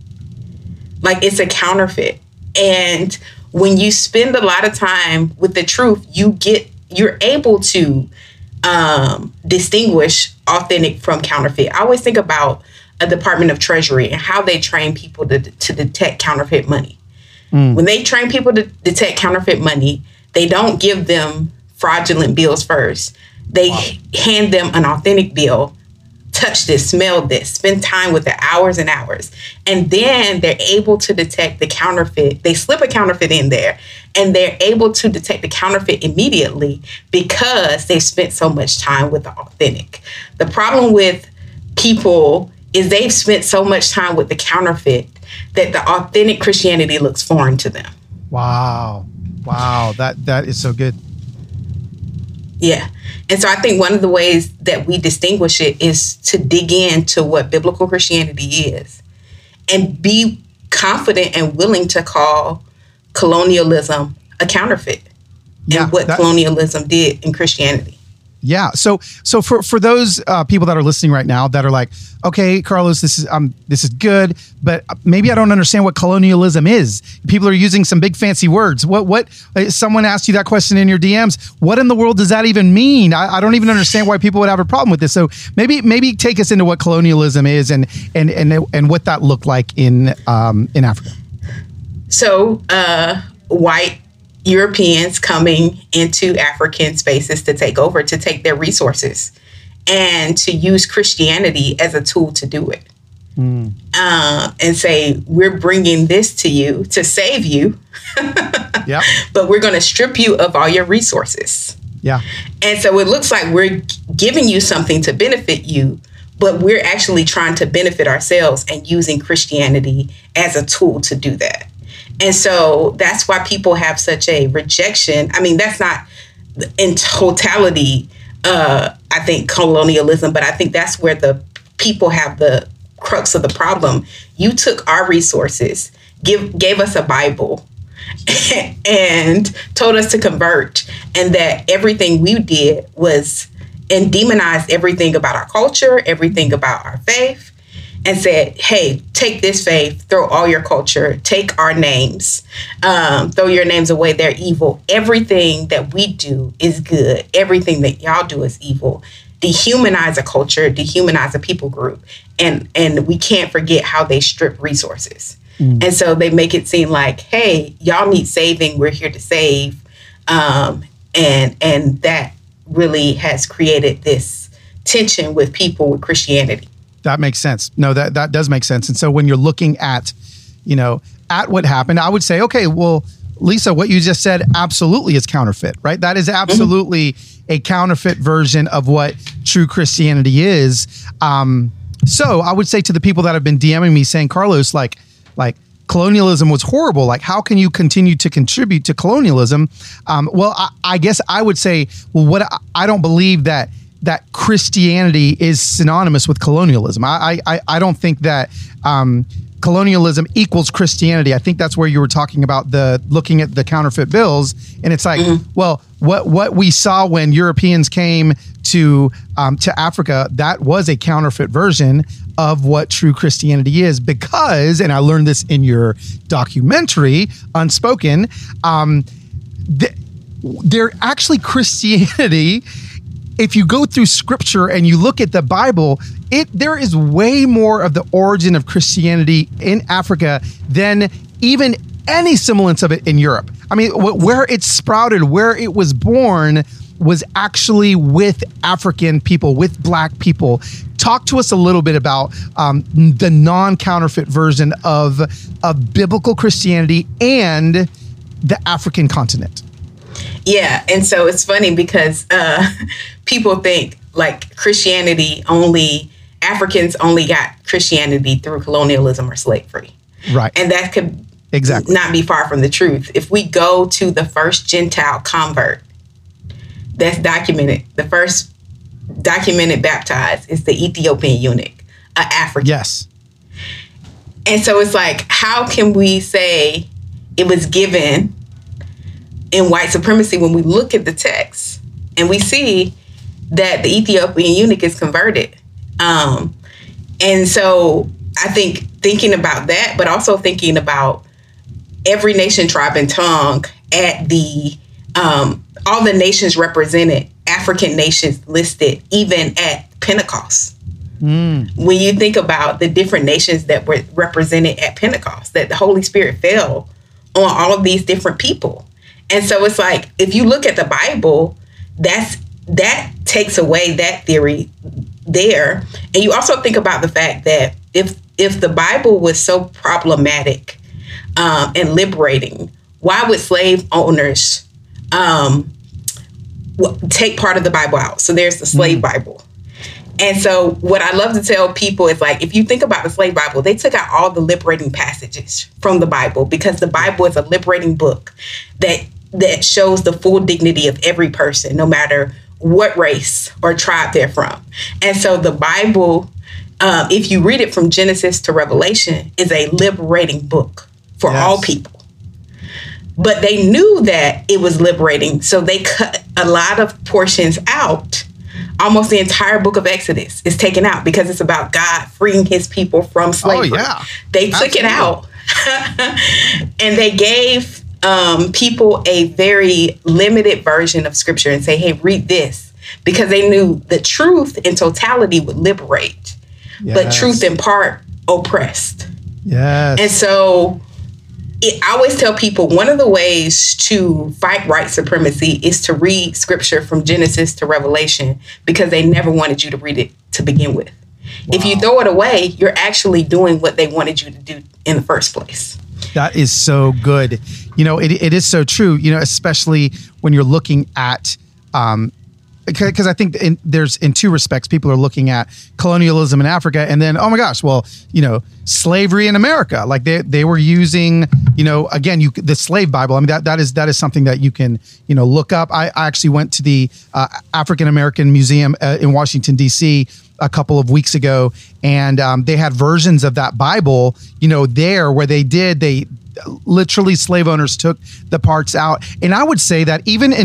Like it's a counterfeit. And when you spend a lot of time with the truth, you get, you're able to um, distinguish authentic from counterfeit. I always think about a Department of Treasury and how they train people to, to detect counterfeit money. Mm. When they train people to detect counterfeit money, they don't give them fraudulent bills first. They wow. hand them an authentic bill. Touch this, smell this, spend time with it hours and hours. And then they're able to detect the counterfeit. They slip a counterfeit in there and they're able to detect the counterfeit immediately because they spent so much time with the authentic. The problem with people is they've spent so much time with the counterfeit that the authentic Christianity looks foreign to them. Wow. Wow. That that is so good. Yeah. And so I think one of the ways that we distinguish it is to dig into what biblical Christianity is and be confident and willing to call colonialism a counterfeit yeah, and what that, colonialism did in Christianity. Yeah. So so for, for those uh, people that are listening right now that are like, okay, Carlos, this is um this is good, but maybe I don't understand what colonialism is. People are using some big fancy words. What what? Someone asked you that question in your D Ms. What in the world does that even mean? I, I don't even understand why people would have a problem with this. So maybe maybe take us into what colonialism is and and and and what that looked like in um in Africa. So uh, white Europeans coming into African spaces to take over, to take their resources, and to use Christianity as a tool to do it. Mm. Uh, and say, we're bringing this to you to save you, yep. but we're going to strip you of all your resources. Yeah. And so it looks like we're giving you something to benefit you, but we're actually trying to benefit ourselves and using Christianity as a tool to do that. And so that's why people have such a rejection. I mean, that's not in totality, uh, I think, colonialism, but I think that's where the people have the crux of the problem. You took our resources, give, gave us a Bible, and told us to convert, and that everything we did was and demonized everything about our culture, everything about our faith. and said, hey, take this faith, throw all your culture, take our names, um, throw your names away, they're evil. Everything that we do is good. Everything that y'all do is evil. Dehumanize a culture, dehumanize a people group. And, and we can't forget how they strip resources. Mm. And so they make it seem like, hey, y'all need saving. We're here to save. Um, and and that really has created this tension with people with Christianity. That makes sense. No, that, that does make sense. And so when you're looking at, you know, at what happened, I would say, okay, well, Lisa, what you just said absolutely is counterfeit, right? That is absolutely mm-hmm. a counterfeit version of what true Christianity is. Um, so I would say to the people that have been DMing me saying, Carlos, like, like colonialism was horrible. Like, how can you continue to contribute to colonialism? Um, well, I, I guess I would say, well, what I, I don't believe that that Christianity is synonymous with colonialism. I I, I don't think that um, colonialism equals Christianity. I think that's where you were talking about the looking at the counterfeit bills, and it's like, mm-hmm. well, what what we saw when Europeans came to um, to Africa, that was a counterfeit version of what true Christianity is, because, and I learned this in your documentary, Unspoken, um, th- they're actually Christianity. If you go through scripture and you look at the Bible, it there is way more of the origin of Christianity in Africa than even any semblance of it in Europe. I mean, wh- where it sprouted, where it was born was actually with African people, with Black people. Talk to us a little bit about um, the non-counterfeit version of, of biblical Christianity and the African continent. Yeah, and so it's funny because uh, people think like Christianity only, Africans only got Christianity through colonialism or slavery. Right. And that could exactly not be far from the truth. If we go to the first Gentile convert that's documented, the first documented baptized is the Ethiopian eunuch, an African. Yes. And so it's like, how can we say it was given in white supremacy when we look at the text and we see that the Ethiopian eunuch is converted? Um, and so I think thinking about that, but also thinking about every nation, tribe, and tongue at the, um, all the nations represented, African nations listed, even at Pentecost. Mm. When you think about the different nations that were represented at Pentecost, that the Holy Spirit fell on all of these different people. And so it's like, if you look at the Bible, that's that takes away that theory there. And you also think about the fact that if if the Bible was so problematic um, and liberating, why would slave owners um, take part of the Bible out? So there's the slave mm. Bible. And so what I love to tell people is, like, if you think about the slave Bible, they took out all the liberating passages from the Bible, because the Bible is a liberating book that that shows the full dignity of every person, no matter what race or tribe they're from. And so the Bible, um, if you read it from Genesis to Revelation, is a liberating book for yes. all people. But they knew that it was liberating, so they cut a lot of portions out. Almost the entire book of Exodus is taken out because it's about God freeing his people from slavery. Oh, yeah. They took Absolutely. it out and they gave um, people a very limited version of scripture and say, hey, read this, because they knew the truth in totality would liberate, yes. but truth in part oppressed. Yes. And so it, I always tell people one of the ways to fight white supremacy is to read scripture from Genesis to Revelation, because they never wanted you to read it to begin with. Wow. If you throw it away, you're actually doing what they wanted you to do in the first place. That is so good. You know, it it is so true, you know, especially when you're looking at, um, because I think in, there's in two respects, people are looking at colonialism in Africa and then, oh my gosh, well, you know, slavery in America. Like they they were using, you know, again, you the slave Bible. I mean, that that is that is something that you can, you know, look up. I, I actually went to the uh, African American Museum uh, in Washington, D C a couple of weeks ago, and um, they had versions of that Bible, you know, there where they did, they literally slave owners took the parts out. And I would say that even in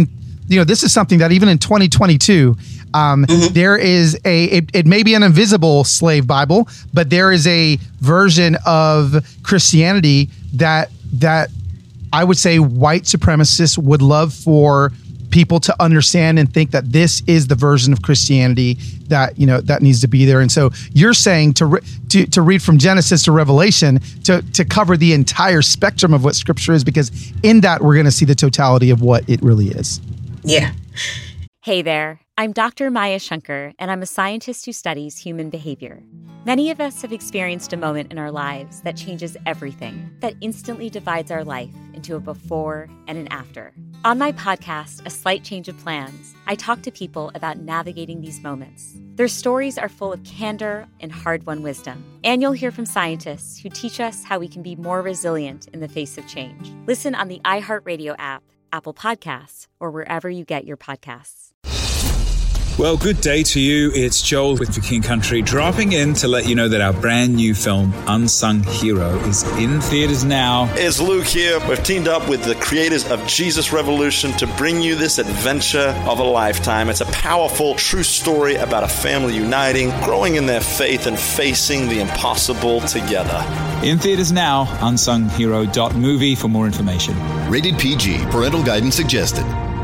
you know, this is something that even in twenty twenty-two, um, mm-hmm. there is a, it, it may be an invisible slave Bible, but there is a version of Christianity that, that I would say white supremacists would love for people to understand and think that this is the version of Christianity that, you know, that needs to be there. And so you're saying to re- to, to read from Genesis to Revelation to, to cover the entire spectrum of what Scripture is, because in that we're going to see the totality of what it really is. Yeah. Hey there, I'm Doctor Maya Shankar, and I'm a scientist who studies human behavior. Many of us have experienced a moment in our lives that changes everything, that instantly divides our life into a before and an after. On my podcast, A Slight Change of Plans, I talk to people about navigating these moments. Their stories are full of candor and hard-won wisdom. And you'll hear from scientists who teach us how we can be more resilient in the face of change. Listen on the iHeartRadio app, Apple Podcasts, or wherever you get your podcasts. Well, good day to you. It's Joel with For King Country, dropping in to let you know that our brand new film, Unsung Hero, is in theaters now. It's Luke here. We've teamed up with the creators of Jesus Revolution to bring you this adventure of a lifetime. It's a powerful, true story about a family uniting, growing in their faith, and facing the impossible together. In theaters now, unsung hero dot movie for more information. Rated P G. Parental guidance suggested.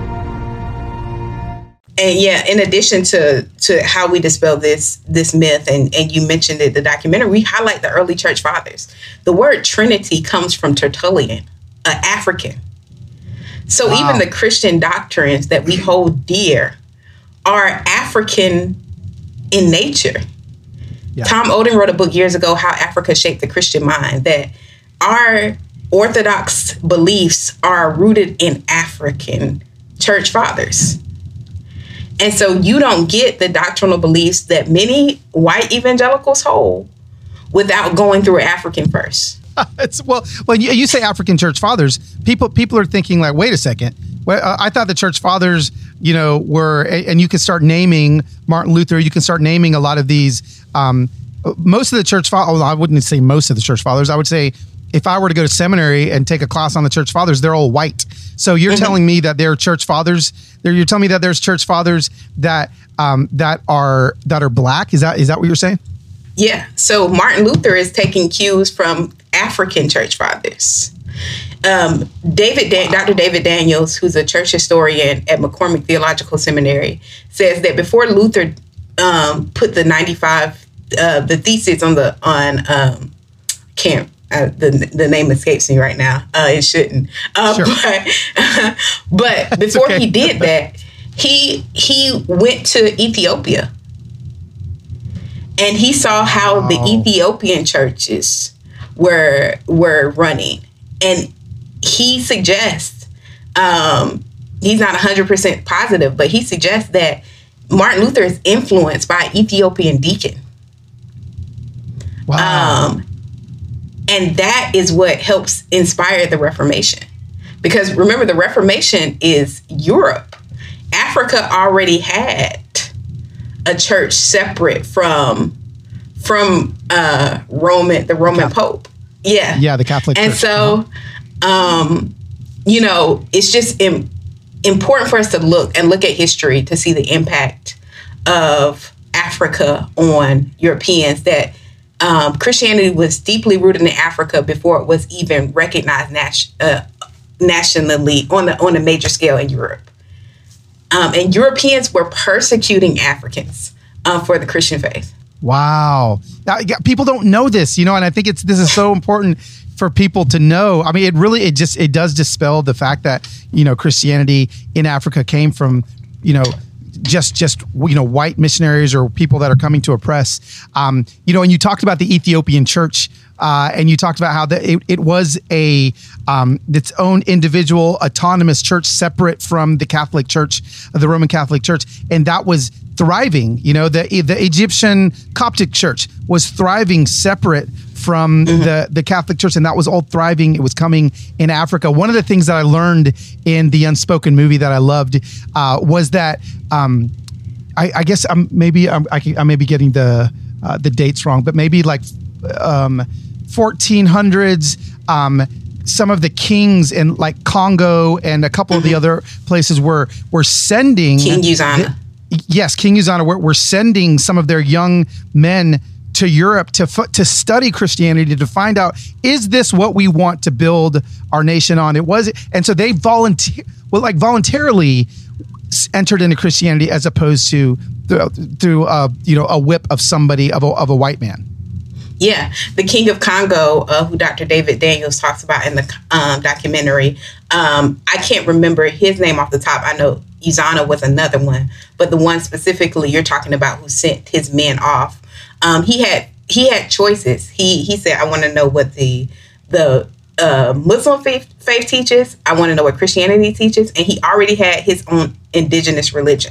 And yeah, in addition to to how we dispel this this myth, and, and you mentioned it, the documentary, we highlight the early church fathers. The word Trinity comes from Tertullian, an African. So wow. Even the Christian doctrines that we hold dear are African in nature. Yeah. Tom Oden wrote a book years ago, How Africa Shaped the Christian Mind, that our Orthodox beliefs are rooted in African church fathers. And so you don't get the doctrinal beliefs that many white evangelicals hold without going through African first. It's, well, when you, you say African church fathers, people people are thinking like, wait a second. Well, uh, I thought the church fathers, you know, were, and you can start naming Martin Luther. You can start naming a lot of these. Um, most of the church fathers, well, I wouldn't say most of the church fathers. I would say if I were to go to seminary and take a class on the church fathers, they're all white. So you're mm-hmm. telling me that there are church fathers. There, you're telling me that there's church fathers that um, that are that are black. Is that is that what you're saying? Yeah. So Martin Luther is taking cues from African church fathers. Um, David, Dan- wow. Doctor David Daniels, who's a church historian at McCormick Theological Seminary, says that before Luther um, put the ninety-five uh, the thesis on the on um, can't. Uh, the the name escapes me right now. Uh, it shouldn't. Uh, sure. But, but before okay. he did that, he he went to Ethiopia, and he saw how wow. the Ethiopian churches were were running, and he suggests um, he's not one hundred percent positive, but he suggests that Martin Luther is influenced by an Ethiopian deacon. Wow. Um, And that is what helps inspire the Reformation. Because remember, the Reformation is Europe. Africa already had a church separate from from uh, Roman, the Roman the Pope. Yeah. Yeah, the Catholic and church. And so, um, you know, it's just im- important for us to look and look at history to see the impact of Africa on Europeans, that Um, Christianity was deeply rooted in Africa before it was even recognized nas- uh, nationally on the on a major scale in Europe. Um, and Europeans were persecuting Africans um, for the Christian faith. Wow. Now, people don't know this, you know, and I think it's this is so important for people to know. I mean, it really it just it does dispel the fact that, you know, Christianity in Africa came from, you know, just, just you know, white missionaries or people that are coming to oppress. Um, you know, and you talked about the Ethiopian church, uh, and you talked about how that it, it was a um, its own individual autonomous church separate from the Catholic Church, the Roman Catholic Church, and that was thriving. You know, the the Egyptian Coptic Church was thriving separate from mm-hmm. the, the Catholic Church, and that was all thriving. It was coming in Africa. One of the things that I learned in the Unspoken movie that I loved uh, was that um, I, I guess I'm maybe I'm, I, I may be getting the uh, the dates wrong, but maybe like um, fourteen hundreds. Um, some of the kings in like Congo and a couple mm-hmm. of the other places were were sending King Uzana. The, yes, King Uzana. We're, we're sending some of their young men to Europe to to study Christianity, to find out, is this what we want to build our nation on? It was, and so they volunteer, well, like voluntarily entered into Christianity as opposed to through, through uh, you know, a whip of somebody of a, of a white man. Yeah, the King of Congo, uh, who Doctor David Daniels talks about in the um, documentary. Um, I can't remember his name off the top. I know Uzana was another one, but the one specifically you're talking about who sent his men off. Um, he had he had choices. He he said, I want to know what the the uh, Muslim faith, faith teaches. I want to know what Christianity teaches. And he already had his own indigenous religion.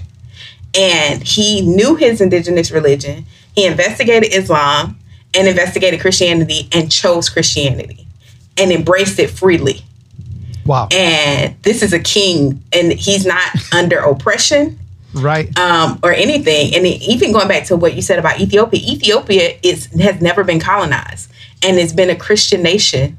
And he knew his indigenous religion. He investigated Islam and investigated Christianity and chose Christianity and embraced it freely. Wow. And this is a king, and he's not under oppression. Right. Um, or anything. And even going back to what you said about Ethiopia, Ethiopia is has never been colonized, and it's been a Christian nation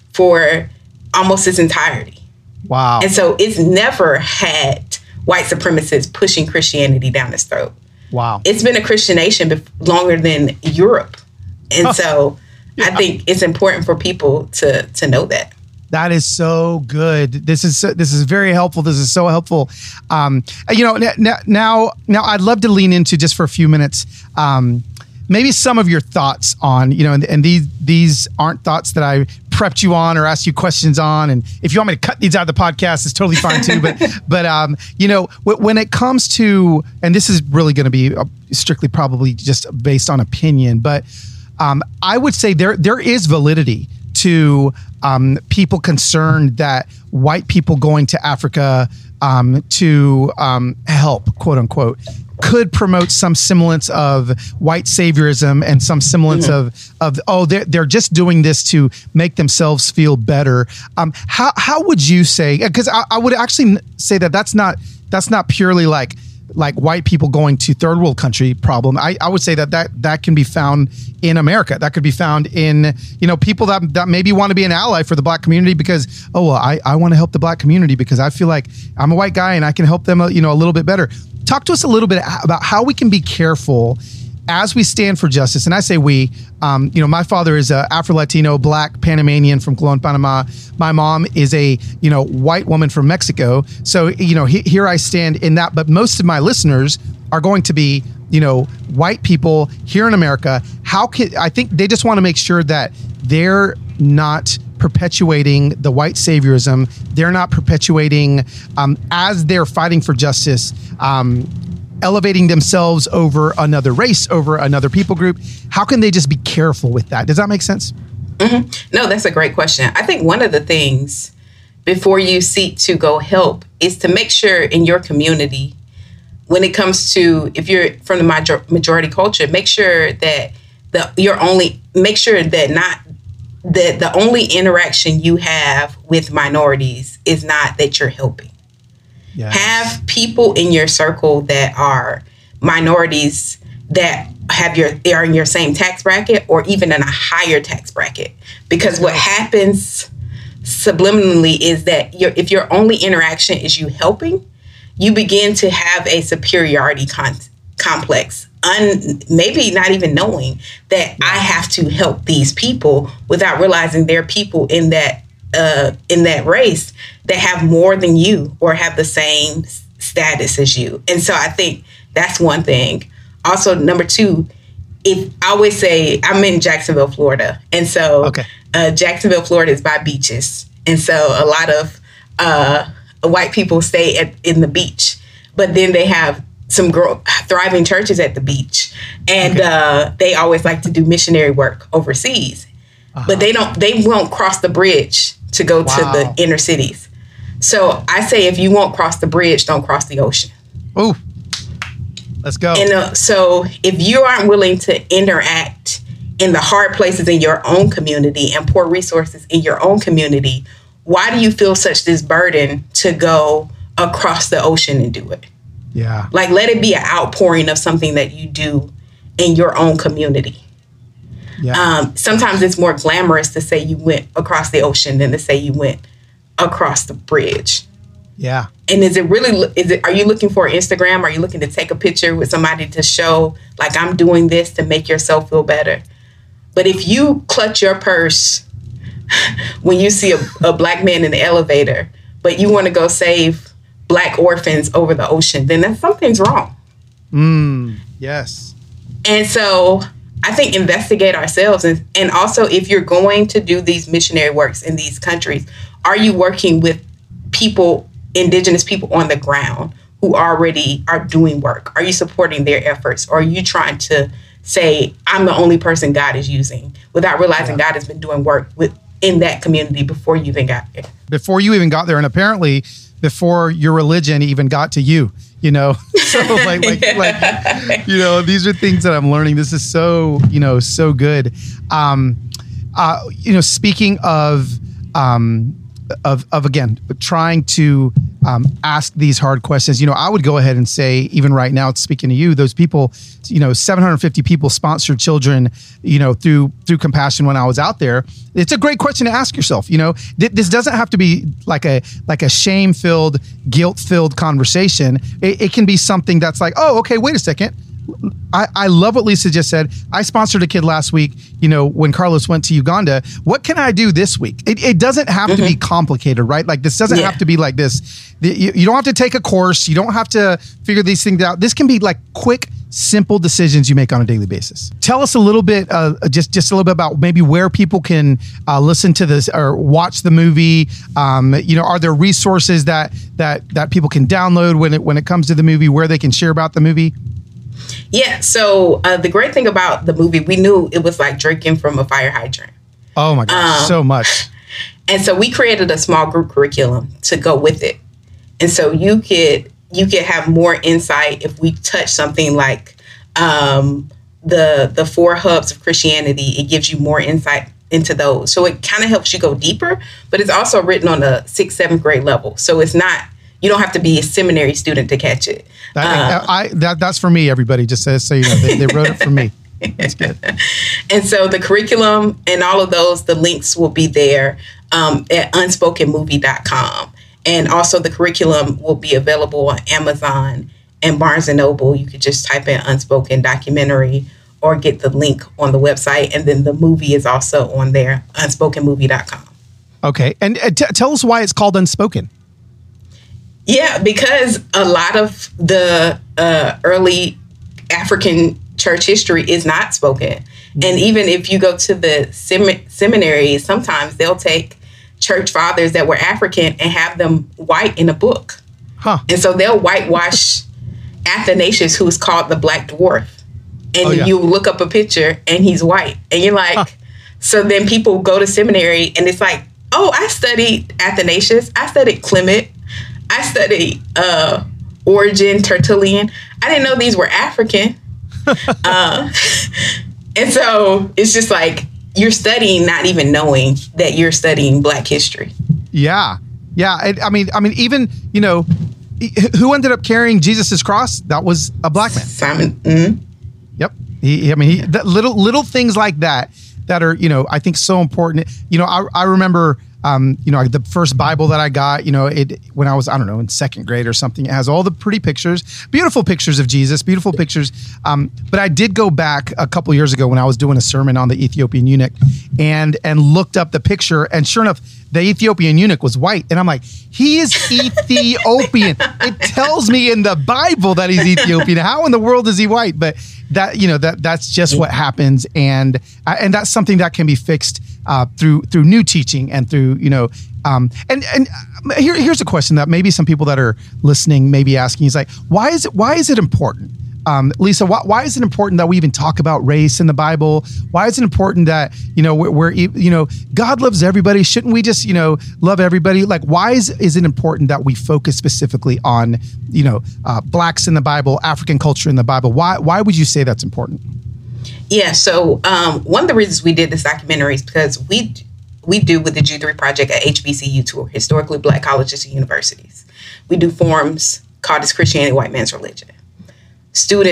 for almost its entirety. Wow. And so it's never had white supremacists pushing Christianity down its throat. Wow. It's been a Christian nation bef- longer than Europe. And oh. so yeah. I think it's important for people to to know that. That is so good. This is so, this is very helpful. This is so helpful. Um, you know, now, now now I'd love to lean into just for a few minutes, um, maybe some of your thoughts on, you know, and, and these these aren't thoughts that I prepped you on or asked you questions on. And if you want me to cut these out of the podcast, it's totally fine too. But but um, you know, w- when it comes to, and this is really going to be strictly probably just based on opinion, but um, I would say there there is validity to um, people concerned that white people going to Africa um, to um, help, quote unquote, could promote some semblance of white saviorism and some semblance mm-hmm. of, of oh, they're, they're just doing this to make themselves feel better. Um, how how would you say, because I, I would actually say that that's not that's not purely like like white people going to third world country problem. I, I would say that, that that can be found in America. That could be found in, you know, people that, that maybe want to be an ally for the black community because, oh, well, I, I want to help the black community because I feel like I'm a white guy and I can help them, you know, a little bit better. Talk to us a little bit about how we can be careful as we stand for justice. And I say we, um, you know, my father is a Afro-Latino, black Panamanian from Colón, Panama. My mom is a, you know, white woman from Mexico. So, you know, he, here I stand in that. But most of my listeners are going to be, you know, white people here in America. How can, I think they just want to make sure that they're not perpetuating the white saviorism. They're not perpetuating, um, as they're fighting for justice, um, elevating themselves over another race, over another people group. How can they just be careful with that? Does that make sense? Mm-hmm. No, that's a great question. I think one of the things before you seek to go help is to make sure in your community, when it comes to, if you're from the major, majority culture, make sure that the you're only, make sure that not, that the only interaction you have with minorities is not that you're helping. Yes. Have people in your circle that are minorities that have your are in your same tax bracket or even in a higher tax bracket. Because what happens subliminally is that your, if your only interaction is you helping, you begin to have a superiority con- complex. Un, maybe not even knowing that I have to help these people without realizing there are people in that uh, in that race that have more than you or have the same status as you. And so I think that's one thing. Also, number two, if I always say I'm in Jacksonville, Florida. And so okay. uh, Jacksonville, Florida is by beaches. And so a lot of uh, white people stay at, in the beach, but then they have some grow, thriving churches at the beach. And okay. uh, they always like to do missionary work overseas. Uh-huh. But they don't, they won't cross the bridge to go wow. to the inner cities. So I say, if you won't cross the bridge, don't cross the ocean. Oh, let's go. And uh, so if you aren't willing to interact in the hard places in your own community and pour resources in your own community, why do you feel such this burden to go across the ocean and do it? Yeah. Like, let it be an outpouring of something that you do in your own community. Yeah. Um, sometimes it's more glamorous to say you went across the ocean than to say you went across the bridge. Yeah. And is it really, is it, are you looking for Instagram? Are you looking to take a picture with somebody to show, like, I'm doing this to make yourself feel better? But if you clutch your purse when you see a, a black man in the elevator, but you want to go save black orphans over the ocean, then that's, something's wrong. Mm, yes. And so I think investigate ourselves. And, and also, if you're going to do these missionary works in these countries, are you working with people, indigenous people on the ground who already are doing work? Are you supporting their efforts? Or are you trying to say, I'm the only person God is using, without realizing yeah. God has been doing work with in that community before you even got there? Before you even got there, and apparently before your religion even got to you, you know? So like, like, yeah. like, you know, these are things that I'm learning. This is so, you know, so good. Um, uh, you know, speaking of, um, of, of again, trying to um, ask these hard questions, you know, I would go ahead and say, even right now, speaking to you, those people, you know, seven hundred fifty people sponsored children, you know, through through Compassion when I was out there. It's a great question to ask yourself. You know, th- this doesn't have to be like a like a shame-filled, guilt-filled conversation. It, it can be something that's like, oh, okay, wait a second. I, I love what Lisa just said. I sponsored a kid last week, you know, when Carlos went to Uganda. What can I do this week? It, it doesn't have mm-hmm. to be complicated, right? Like, this doesn't yeah. have to be like this. You, you don't have to take a course. You don't have to figure these things out. This can be like quick, simple decisions you make on a daily basis. Tell us a little bit, uh, just, just a little bit about maybe where people can uh, listen to this or watch the movie. Um, you know, are there resources that, that, that people can download when it, when it comes to the movie, where they can share about the movie? Yeah. So uh, the great thing about the movie, we knew it was like drinking from a fire hydrant. Oh my gosh, um, so much. And so we created a small group curriculum to go with it. And so you could you could have more insight if we touch something like um, the the four hubs of Christianity. It gives you more insight into those. So it kind of helps you go deeper, but it's also written on a sixth, seventh grade level. So it's not, you don't have to be a seminary student to catch it. That, um, I, that, that's for me, everybody. Just says so you know, they, they wrote it for me. That's good. And so the curriculum and all of those, the links will be there um, at unspoken movie dot com. And also the curriculum will be available on Amazon and Barnes and Noble. You could just type in Unspoken Documentary or get the link on the website. And then the movie is also on there, unspoken movie dot com. Okay. And uh, t- tell us why it's called Unspoken. Yeah, because a lot of the uh, early African church history is not spoken. And even if you go to the sem- seminary, sometimes they'll take church fathers that were African and have them white in a book. Huh. And so they'll whitewash Athanasius, who's called the Black Dwarf. And Oh, yeah. you look up a picture and he's white. And you're like, huh. So then people go to seminary and it's like, oh, I studied Athanasius. I studied Clement. I studied uh, Origen, Tertullian. I didn't know these were African. uh, and so it's just like you're studying, not even knowing that you're studying Black history. Yeah. Yeah. I, I mean, I mean, even, you know, who ended up carrying Jesus's cross? That was a Black man. Simon. Mm-hmm. Yep. He, I mean, he, that little, little things like that, that are, you know, I think so important. You know, I, I remember, Um, you know, the first Bible that I got, you know, it when I was, I don't know, in second grade or something, it has all the pretty pictures, beautiful pictures of Jesus, beautiful pictures. Um, but I did go back a couple years ago when I was doing a sermon on the Ethiopian eunuch and and looked up the picture. And sure enough, the Ethiopian eunuch was white. And I'm like, he is Ethiopian. It tells me in the Bible that he's Ethiopian. How in the world is he white? But that, you know, that that's just what happens. And uh, and that's something that can be fixed uh, through through new teaching and through, you know, um, and and here here's a question that maybe some people that are listening may be asking is like, why is it why is it important? Um, Lisa, why, why is it important that we even talk about race in the Bible? Why is it important that, you know, we're, we're you know, God loves everybody. Shouldn't we just, you know, love everybody? Like, why is, is it important that we focus specifically on, you know, uh, Blacks in the Bible, African culture in the Bible? Why, why would you say that's important? Yeah. So um, one of the reasons we did this documentary is because we, we do with the Jude three Project at H B C U tour, historically Black colleges and universities. We do forums called Is Christianity White Man's Religion? Students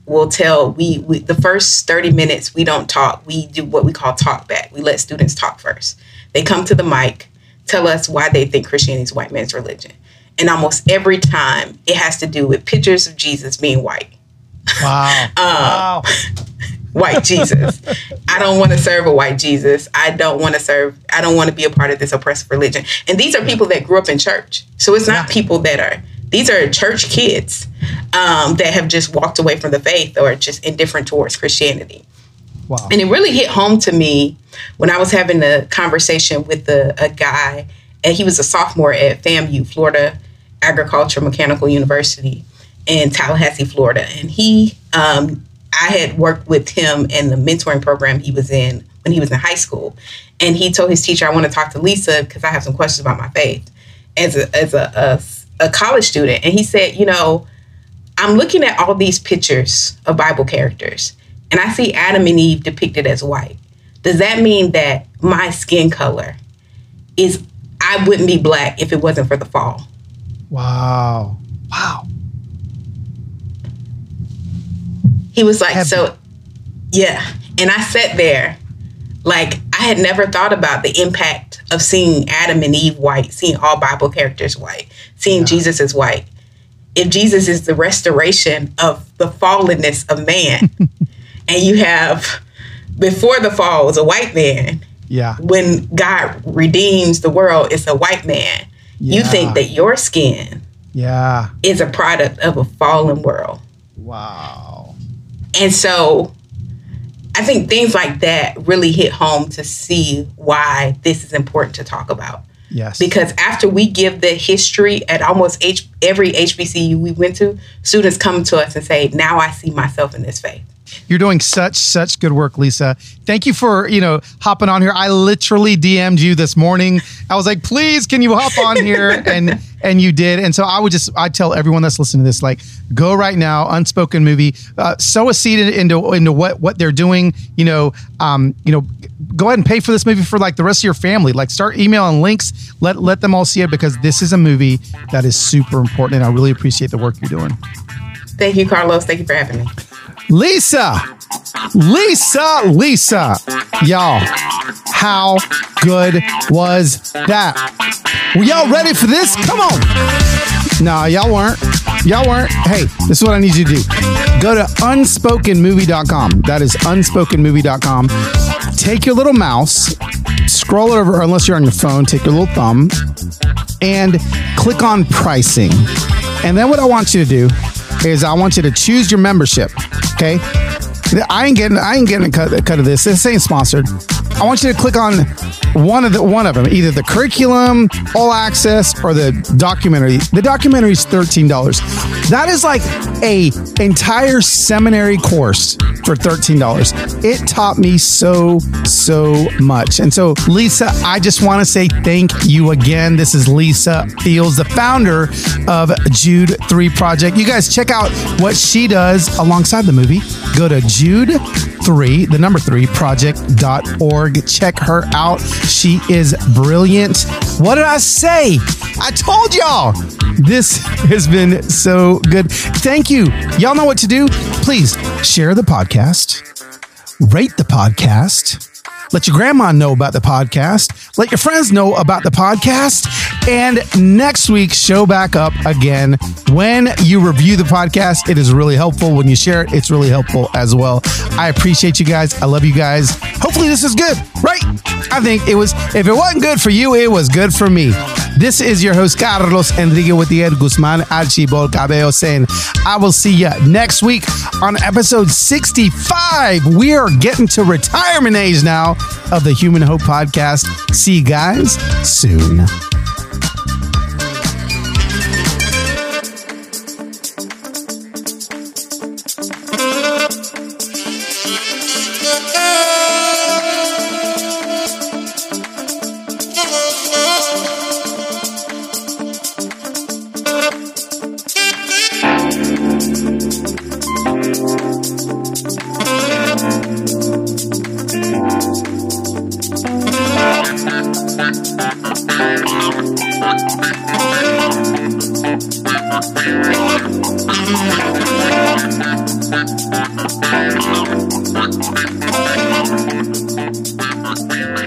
will tell, we, we the first thirty minutes, we don't talk. We do what we call talk back. We let students talk first. They come to the mic, tell us why they think Christianity is white man's religion. And almost every time it has to do with pictures of Jesus being white. Wow. um, wow. White Jesus. I don't want to serve a white Jesus. I don't want to serve, I don't want to be a part of this oppressive religion. And these are people that grew up in church. So it's not people that are, these are church kids um, that have just walked away from the faith or just indifferent towards Christianity. Wow. And it really hit home to me when I was having a conversation with a, a guy, and he was a sophomore at FAMU, Florida Agriculture Mechanical University in Tallahassee, Florida. And he, um, I had worked with him in the mentoring program he was in when he was in high school. And he told his teacher, I want to talk to Lisa because I have some questions about my faith as a, as a, a, a college student. And he said, you know, I'm looking at all these pictures of Bible characters and I see Adam and Eve depicted as white. Does that mean that my skin color is, I wouldn't be black if it wasn't for the fall? Wow. Wow. He was like, Heavy. so, yeah. And I sat there like I had never thought about the impact of seeing Adam and Eve white, seeing all Bible characters white, seeing yeah. Jesus as white. If Jesus is the restoration of the fallenness of man, and you have, before the fall was a white man. Yeah. When God redeems the world, it's a white man. Yeah. You think that your skin yeah. is a product of a fallen world. Wow. And so I think things like that really hit home to see why this is important to talk about. Yes. Because after we give the history at almost H- every H B C U we went to, students come to us and say, now I see myself in this faith. You're doing such, such good work, Lisa. Thank you for, you know, hopping on here. I literally D M'd you this morning. I was like, please, can you hop on here? And and you did. And so I would just, I tell everyone that's listening to this, like, go right now, Unspoken Movie, uh, sow a seed into into what what they're doing. You know, um, you know, go ahead and pay for this movie for like the rest of your family. Like, start emailing links. Let let them all see it because this is a movie that is super important. And I really appreciate the work you're doing. Thank you, Carlos. Thank you for having me. Lisa, Lisa, Lisa, y'all, how good was that? Were y'all ready for this? Come on. No, y'all weren't. Y'all weren't. Hey, this is what I need you to do. Go to unspoken movie dot com. That is unspoken movie dot com. Take your little mouse, scroll it over, or unless you're on your phone, take your little thumb, and click on pricing. And then what I want you to do is I want you to choose your membership. Okay, I ain't getting I ain't getting a cut, a cut of this. This ain't sponsored. I want you to click on one of the one of them, either the curriculum, all access, or the documentary. The documentary is thirteen dollars. That is like a entire seminary course for thirteen dollars. It taught me so, so much. And so, Lisa, I just want to say thank you again. This is Lisa Fields, the founder of Jude three Project. You guys check out what she does alongside the movie. Go to Jude three, the number three, project dot org. Check her out. She is brilliant. What did I say? I told y'all. This has been so good. Thank you. Y'all know what to do. Please share the podcast, rate the podcast, let your grandma know about the podcast, let your friends know about the podcast, and next week, show back up again. When you review the podcast, it is really helpful. When you share it, it's really helpful as well. I appreciate you guys. I love you guys. Hopefully this is good, right? I think it was. If it wasn't good for you, it was good for me. This is your host, Carlos Enrique Gutierrez Guzman Archibald Cabello, saying I will see you next week on episode sixty-five. We are getting to retirement age now of the Human Hope Podcast. See you guys soon. Thank you. Thank you.